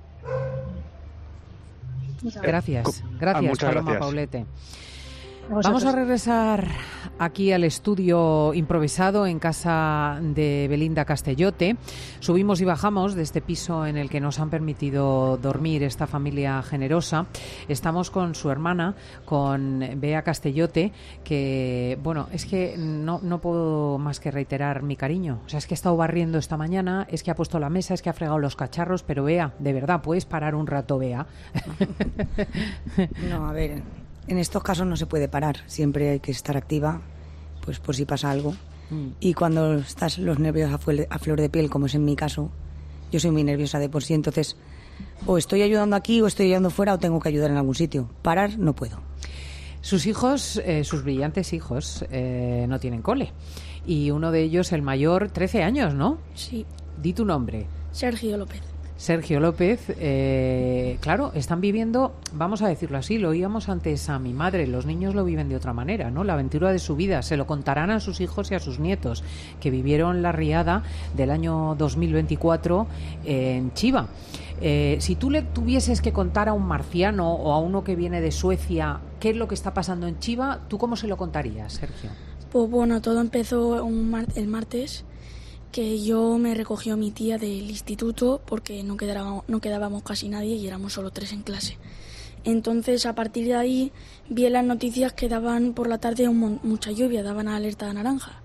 Gracias, Paloma Paulete. Vamos a regresar aquí al estudio improvisado en casa de Belinda Castellote. Subimos y bajamos de este piso en el que nos han permitido dormir esta familia generosa. Estamos con su hermana, con Bea Castellote, que, bueno, es que no puedo más que reiterar mi cariño. O sea, es que ha estado barriendo esta mañana, es que ha puesto la mesa, es que ha fregado los cacharros, pero Bea, de verdad, ¿puedes parar un rato, Bea? No, a ver... En estos casos no se puede parar, siempre hay que estar activa, pues por si pasa algo. Y cuando estás los nervios a flor de piel, como es en mi caso, yo soy muy nerviosa de por sí, entonces o estoy ayudando aquí o estoy ayudando fuera o tengo que ayudar en algún sitio. Parar no puedo. Sus hijos, sus brillantes hijos, no tienen cole. Y uno de ellos, el mayor, 13 años, ¿no? Sí. Di tu nombre. Sergio López. Sergio López, claro, están viviendo, vamos a decirlo así, lo oíamos antes a mi madre, los niños lo viven de otra manera, ¿no? La aventura de su vida, se lo contarán a sus hijos y a sus nietos, que vivieron la riada del año 2024 en Chiva. Si tú le tuvieses que contar a un marciano o a uno que viene de Suecia qué es lo que está pasando en Chiva, ¿tú cómo se lo contarías, Sergio? Pues bueno, todo empezó el martes, que yo me recogió mi tía del instituto porque no quedábamos casi nadie y éramos solo 3 en clase. Entonces, a partir de ahí, vi en las noticias que daban por la tarde mucha lluvia, daban alerta naranja.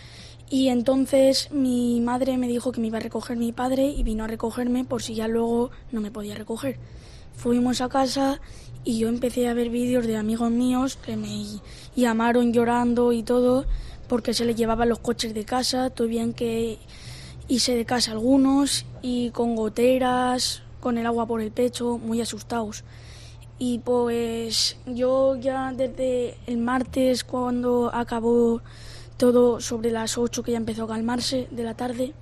Y entonces mi madre me dijo que me iba a recoger mi padre y vino a recogerme por si ya luego no me podía recoger. Fuimos a casa y yo empecé a ver vídeos de amigos míos que me llamaron llorando y todo, porque se les llevaban los coches de casa, tuvieron que irse de casa algunos y con goteras, con el agua por el pecho, muy asustados. Y pues yo ya desde el martes, cuando acabó todo sobre las 8, que ya empezó a calmarse de la tarde,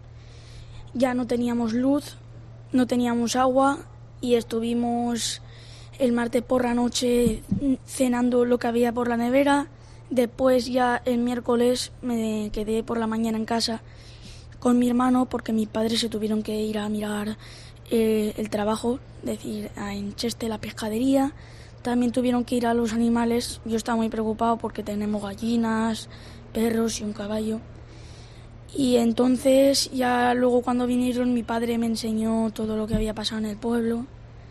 ya no teníamos luz, no teníamos agua y estuvimos el martes por la noche cenando lo que había por la nevera. Después ya el miércoles me quedé por la mañana en casa con mi hermano porque mis padres se tuvieron que ir a mirar el trabajo, es decir, en Cheste, la pescadería. También tuvieron que ir a los animales. Yo estaba muy preocupado porque tenemos gallinas, perros y un caballo. Y entonces ya luego cuando vinieron mi padre me enseñó todo lo que había pasado en el pueblo.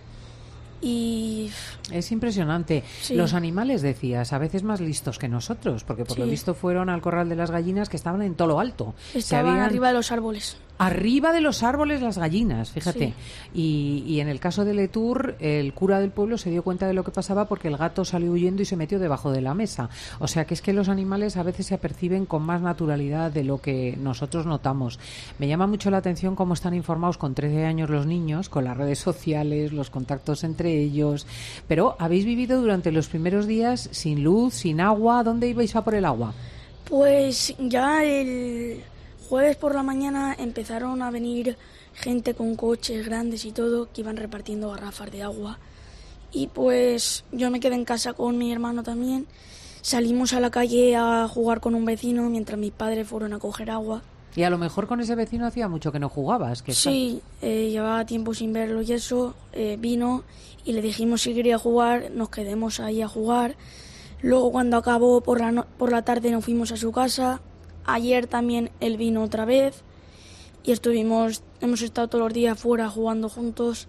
Y es impresionante. Sí. Los animales, decías, a veces más listos que nosotros, porque por lo visto fueron al corral de las gallinas, que estaban en todo lo alto. Estaban arriba de los árboles. Arriba de los árboles las gallinas, fíjate. Sí. Y en el caso de Letour, el cura del pueblo se dio cuenta de lo que pasaba porque el gato salió huyendo y se metió debajo de la mesa. O sea que es que los animales a veces se aperciben con más naturalidad de lo que nosotros notamos. Me llama mucho la atención cómo están informados con 13 años los niños, con las redes sociales, los contactos entre ellos. Pero habéis vivido durante los primeros días sin luz, sin agua. ¿Dónde ibais a por el agua? Pues ya el jueves por la mañana empezaron a venir gente con coches grandes y todo, que iban repartiendo garrafas de agua. Y pues yo me quedé en casa con mi hermano también. Salimos a la calle a jugar con un vecino mientras mis padres fueron a coger agua. Y a lo mejor con ese vecino hacía mucho que no jugabas. Que sí, llevaba tiempo sin verlo y eso, vino y le dijimos si quería jugar, nos quedemos ahí a jugar. Luego cuando acabó por la tarde nos fuimos a su casa. Ayer también él vino otra vez y hemos estado todos los días fuera jugando juntos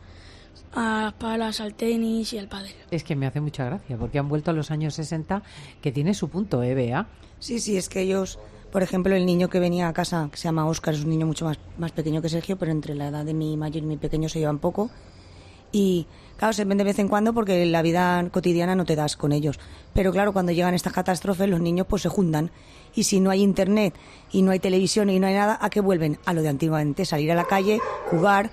a las palas, al tenis y al pádel. Es que me hace mucha gracia porque han vuelto a los años 60, que tiene su punto, Bea. Sí, es que ellos, por ejemplo, el niño que venía a casa, que se llama Óscar, es un niño mucho más pequeño que Sergio, pero entre la edad de mi mayor y mi pequeño se llevan poco. Y claro, se ven de vez en cuando porque la vida cotidiana no te das con ellos. Pero claro, cuando llegan estas catástrofes, los niños pues se juntan. Y si no hay internet y no hay televisión y no hay nada, ¿a qué vuelven? A lo de antiguamente, salir a la calle, jugar,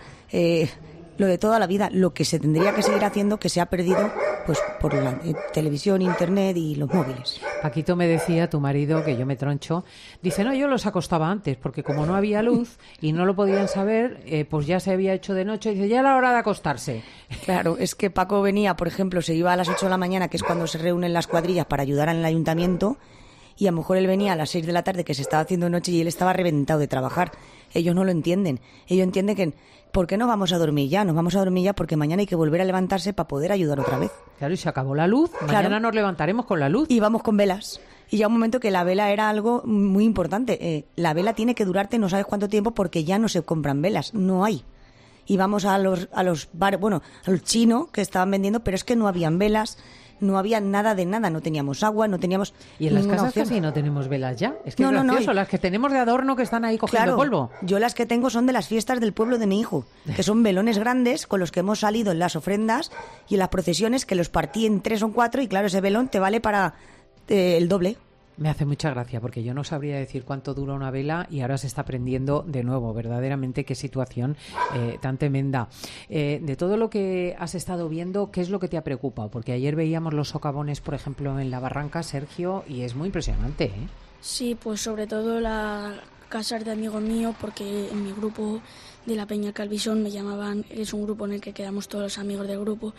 lo de toda la vida, lo que se tendría que seguir haciendo, que se ha perdido pues por la televisión, internet y los móviles. Paquito me decía, tu marido, que yo me troncho, dice, no, yo los acostaba antes, porque como no había luz y no lo podían saber, pues ya se había hecho de noche, y dice, ya era hora de acostarse. Claro, es que Paco venía, por ejemplo, se iba a las 8 de la mañana, que es cuando se reúnen las cuadrillas para ayudar en el ayuntamiento, y a lo mejor él venía a las 6 de la tarde, que se estaba haciendo noche, y él estaba reventado de trabajar. Ellos no lo entienden. Ellos entienden que, ¿por qué no vamos a dormir ya? Nos vamos a dormir ya porque mañana hay que volver a levantarse para poder ayudar otra vez. Claro, y se acabó la luz, mañana nos levantaremos con la luz. Y vamos con velas. Y ya un momento que la vela era algo muy importante. La vela tiene que durarte no sabes cuánto tiempo porque ya no se compran velas, no hay. Y vamos a los bares, bueno, a los chinos que estaban vendiendo, pero es que no habían velas. No había nada de nada, no teníamos agua, no teníamos... Y en las casas casi no tenemos velas ya. Es que es gracioso, las que tenemos de adorno que están ahí cogiendo polvo. Yo las que tengo son de las fiestas del pueblo de mi hijo, que son velones grandes con los que hemos salido en las ofrendas y en las procesiones, que los partí en 3 o 4 y claro, ese velón te vale para el doble. Me hace mucha gracia porque yo no sabría decir cuánto dura una vela y ahora se está prendiendo de nuevo. Verdaderamente qué situación tan tremenda. De todo lo que has estado viendo, ¿qué es lo que te ha preocupado? Porque ayer veíamos los socavones, por ejemplo, en la barranca, Sergio, y es muy impresionante, ¿eh? Sí, pues sobre todo las casas de amigos míos, porque en mi grupo de la Peña Calvisón me llamaban, es un grupo en el que quedamos todos los amigos del grupo,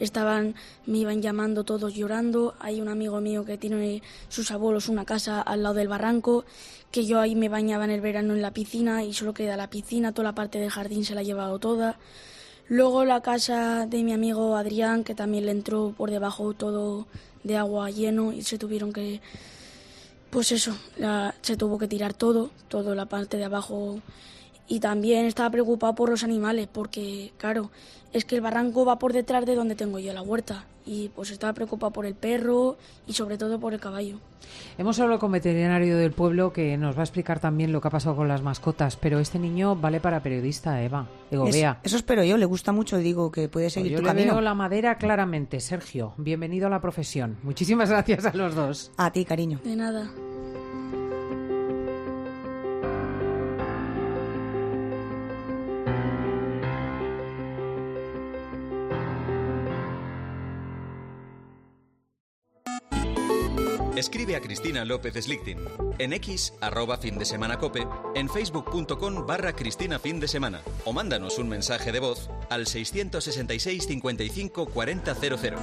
me iban llamando todos llorando. Hay un amigo mío que tiene sus abuelos una casa al lado del barranco, que yo ahí me bañaba en el verano en la piscina y solo queda la piscina, toda la parte del jardín se la ha llevado toda. Luego la casa de mi amigo Adrián, que también le entró por debajo todo de agua lleno y se tuvieron que... Pues eso, se tuvo que tirar toda la parte de abajo. Y también estaba preocupado por los animales, porque, claro, es que el barranco va por detrás de donde tengo yo la huerta. Y pues estaba preocupado por el perro y sobre todo por el caballo. Hemos hablado con veterinario del pueblo que nos va a explicar también lo que ha pasado con las mascotas, pero este niño vale para periodista, Eva. Bea. Eso espero yo, le gusta mucho, digo que puede seguir tu camino. Yo le veo la madera claramente. Sergio, bienvenido a la profesión. Muchísimas gracias a los dos. A ti, cariño. De nada. Escribe a Cristina López Slichting. En X, @findesemanacope, en facebook.com/Cristina Fin de Semana. O mándanos un mensaje de voz al 666 55 40 00.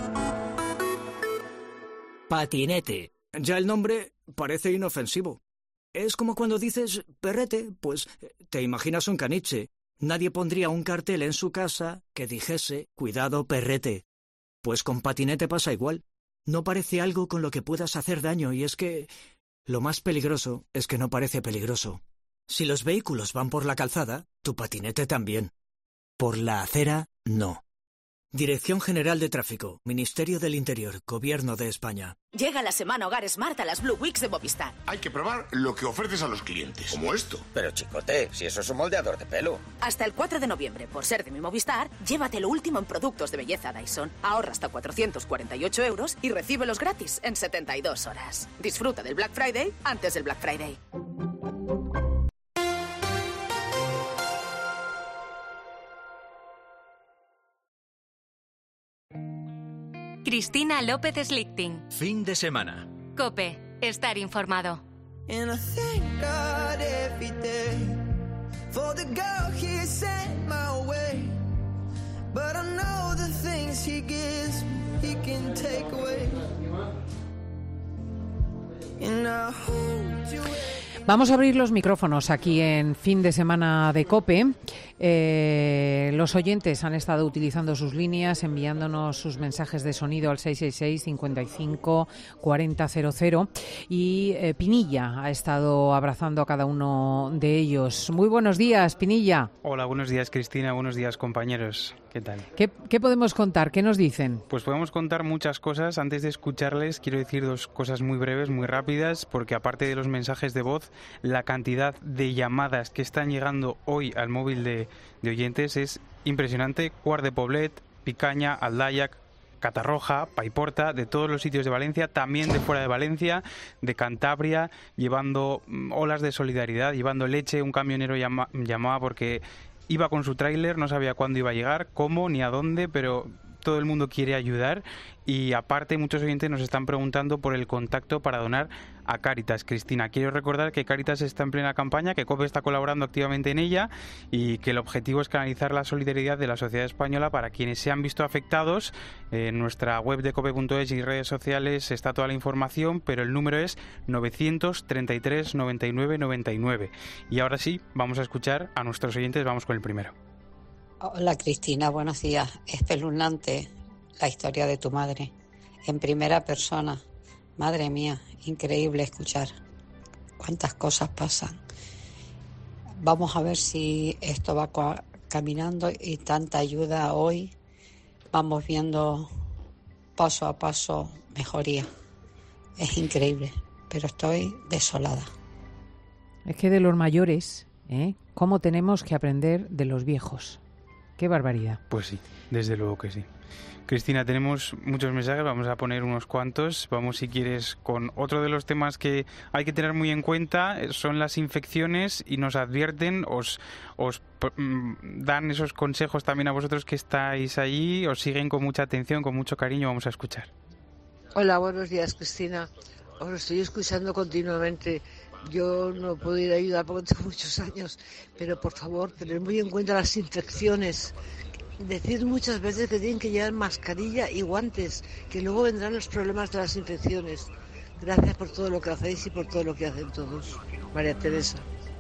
Patinete. Ya el nombre parece inofensivo. Es como cuando dices perrete, pues te imaginas un caniche. Nadie pondría un cartel en su casa que dijese cuidado perrete. Pues con patinete pasa igual. No parece algo con lo que puedas hacer daño y es que lo más peligroso es que no parece peligroso. Si los vehículos van por la calzada, tu patinete también. Por la acera, no. Dirección General de Tráfico, Ministerio del Interior, Gobierno de España. Llega la semana Hogar Smart a las Blue Weeks de Movistar. Hay que probar lo que ofreces a los clientes, como esto. Pero chicote, si eso es un moldeador de pelo. Hasta el 4 de noviembre, por ser de mi Movistar, llévate lo último en productos de belleza Dyson. Ahorra hasta 448 € y recíbelos gratis en 72 horas. Disfruta del Black Friday antes del Black Friday. Cristina López Slichting. Fin de semana. COPE. Estar informado. And I thank God every day for the girl he sent my way. But I know the things he gives me, he can take away. And I hold you. Vamos a abrir los micrófonos aquí en Fin de Semana de COPE. Los oyentes han estado utilizando sus líneas, enviándonos sus mensajes de sonido al 666 55 40 00 y Pinilla ha estado abrazando a cada uno de ellos. Muy buenos días, Pinilla. Hola, buenos días, Cristina. Buenos días, compañeros. ¿Qué tal? ¿Qué podemos contar? ¿Qué nos dicen? Pues podemos contar muchas cosas. Antes de escucharles, quiero decir dos cosas muy breves, muy rápidas, porque aparte de los mensajes de voz, la cantidad de llamadas que están llegando hoy al móvil de oyentes es impresionante. Quart de Poblet, Picaña, Aldaiac, Catarroja, Paiporta, de todos los sitios de Valencia, también de fuera de Valencia, de Cantabria, llevando olas de solidaridad, llevando leche. Un camionero llamaba porque iba con su tráiler, no sabía cuándo iba a llegar, cómo ni a dónde, pero todo el mundo quiere ayudar. Y aparte muchos oyentes nos están preguntando por el contacto para donar a Cáritas. Cristina, quiero recordar que Cáritas está en plena campaña, que COPE está colaborando activamente en ella y que el objetivo es canalizar la solidaridad de la sociedad española para quienes se han visto afectados. En nuestra web de cope.es y redes sociales está toda la información, pero el número es 933 99 99. Y ahora sí, vamos a escuchar a nuestros oyentes. Vamos con el primero. Hola Cristina, buenos días. Espeluznante la historia de tu madre, en primera persona. Madre mía, increíble escuchar cuántas cosas pasan. Vamos a ver si esto va caminando y tanta ayuda hoy. Vamos viendo paso a paso mejoría. Es increíble, pero estoy desolada. Es que de los mayores, ¿cómo tenemos que aprender de los viejos? ¡Qué barbaridad! Pues sí, desde luego que sí. Cristina, tenemos muchos mensajes, vamos a poner unos cuantos. Vamos, si quieres, con otro de los temas que hay que tener muy en cuenta, son las infecciones, y nos advierten, os dan esos consejos también a vosotros que estáis allí, os siguen con mucha atención, con mucho cariño. Vamos a escuchar. Hola, buenos días, Cristina. Os estoy escuchando continuamente. Yo no puedo ir a ayudar porque tengo muchos años, pero por favor, tener muy en cuenta las infecciones. Decir muchas veces que tienen que llevar mascarilla y guantes, que luego vendrán los problemas de las infecciones. Gracias por todo lo que hacéis y por todo lo que hacen todos. María Teresa.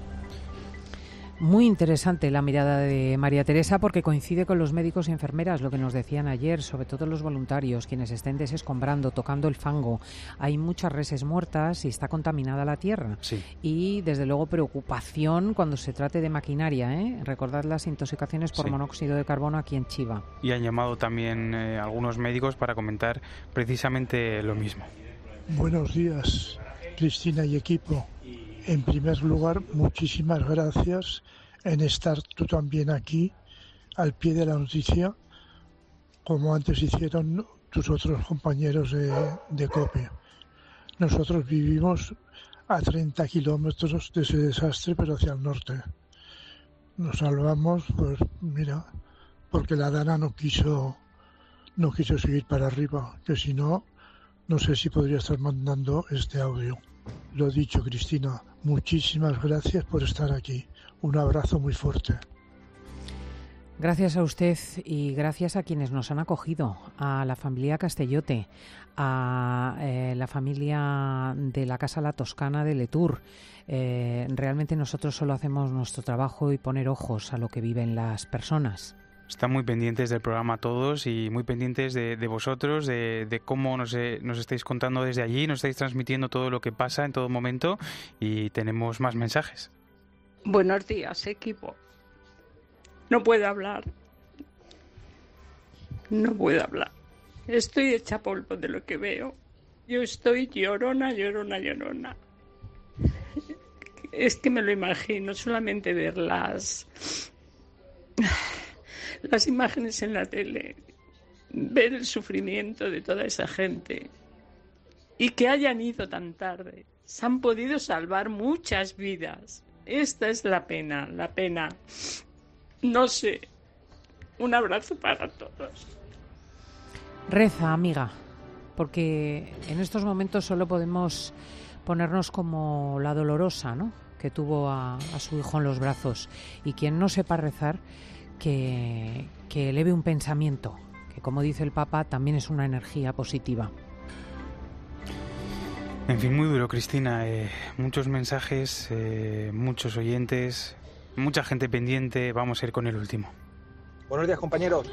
Muy interesante la mirada de María Teresa, porque coincide con los médicos y enfermeras, lo que nos decían ayer, sobre todo los voluntarios, quienes estén desescombrando, tocando el fango. Hay muchas reses muertas y está contaminada la tierra. Sí. Y, desde luego, preocupación cuando se trate de maquinaria. Recordad las intoxicaciones por monóxido de carbono aquí en Chiva. Y han llamado también algunos médicos para comentar precisamente lo mismo. Buenos días, Cristina y equipo. En primer lugar, muchísimas gracias en estar tú también aquí, al pie de la noticia, como antes hicieron tus otros compañeros de COPE. Nosotros vivimos a 30 kilómetros de ese desastre, pero hacia el norte. Nos salvamos, pues mira, porque la Dana no quiso seguir para arriba, que si no, no sé si podría estar mandando este audio. Lo dicho, Cristina, muchísimas gracias por estar aquí. Un abrazo muy fuerte. Gracias a usted y gracias a quienes nos han acogido, a la familia Castellote, a la familia de la Casa La Toscana de Letur. Realmente nosotros solo hacemos nuestro trabajo y poner ojos a lo que viven las personas. Están muy pendientes del programa todos y muy pendientes de vosotros, de cómo nos estáis contando desde allí, nos estáis transmitiendo todo lo que pasa en todo momento, y tenemos más mensajes. Buenos días, equipo. No puedo hablar. No puedo hablar. Estoy hecha polvo de lo que veo. Yo estoy llorona, llorona, llorona. Es que me lo imagino, solamente ver las imágenes en la tele, ver el sufrimiento de toda esa gente y que hayan ido tan tarde. Se han podido salvar muchas vidas. Esta es la pena, la pena. No sé. Un abrazo para todos. Reza, amiga, porque en estos momentos solo podemos ponernos como la dolorosa, ¿no?, que tuvo a su hijo en los brazos. Y quien no sepa rezar, que eleve un pensamiento, que, como dice el Papa, también es una energía positiva. En fin, muy duro, Cristina. Muchos mensajes, muchos oyentes, mucha gente pendiente. Vamos a ir con el último. Buenos días, compañeros.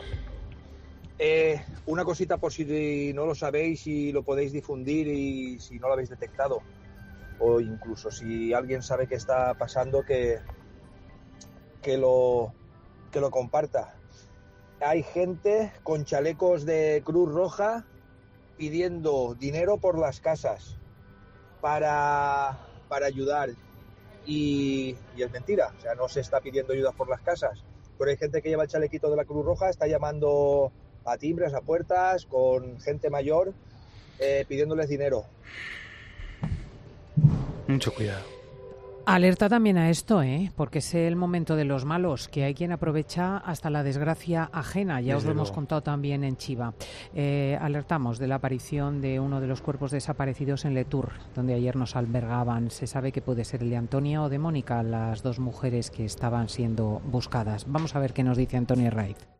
Una cosita por si no lo sabéis y lo podéis difundir y si no lo habéis detectado. O incluso si alguien sabe qué está pasando, que lo comparta. Hay gente con chalecos de Cruz Roja pidiendo dinero por las casas para ayudar y es mentira, o sea, no se está pidiendo ayuda por las casas, pero hay gente que lleva el chalequito de la Cruz Roja, está llamando a timbres, a puertas, con gente mayor, pidiéndoles dinero. Mucho cuidado. Alerta también a esto, porque es el momento de los malos, que hay quien aprovecha hasta la desgracia ajena. Ya os lo hemos contado también en Chiva. Alertamos de la aparición de uno de los cuerpos desaparecidos en Letur, donde ayer nos albergaban. Se sabe que puede ser el de Antonia o de Mónica, las dos mujeres que estaban siendo buscadas. Vamos a ver qué nos dice Antonio Raiz.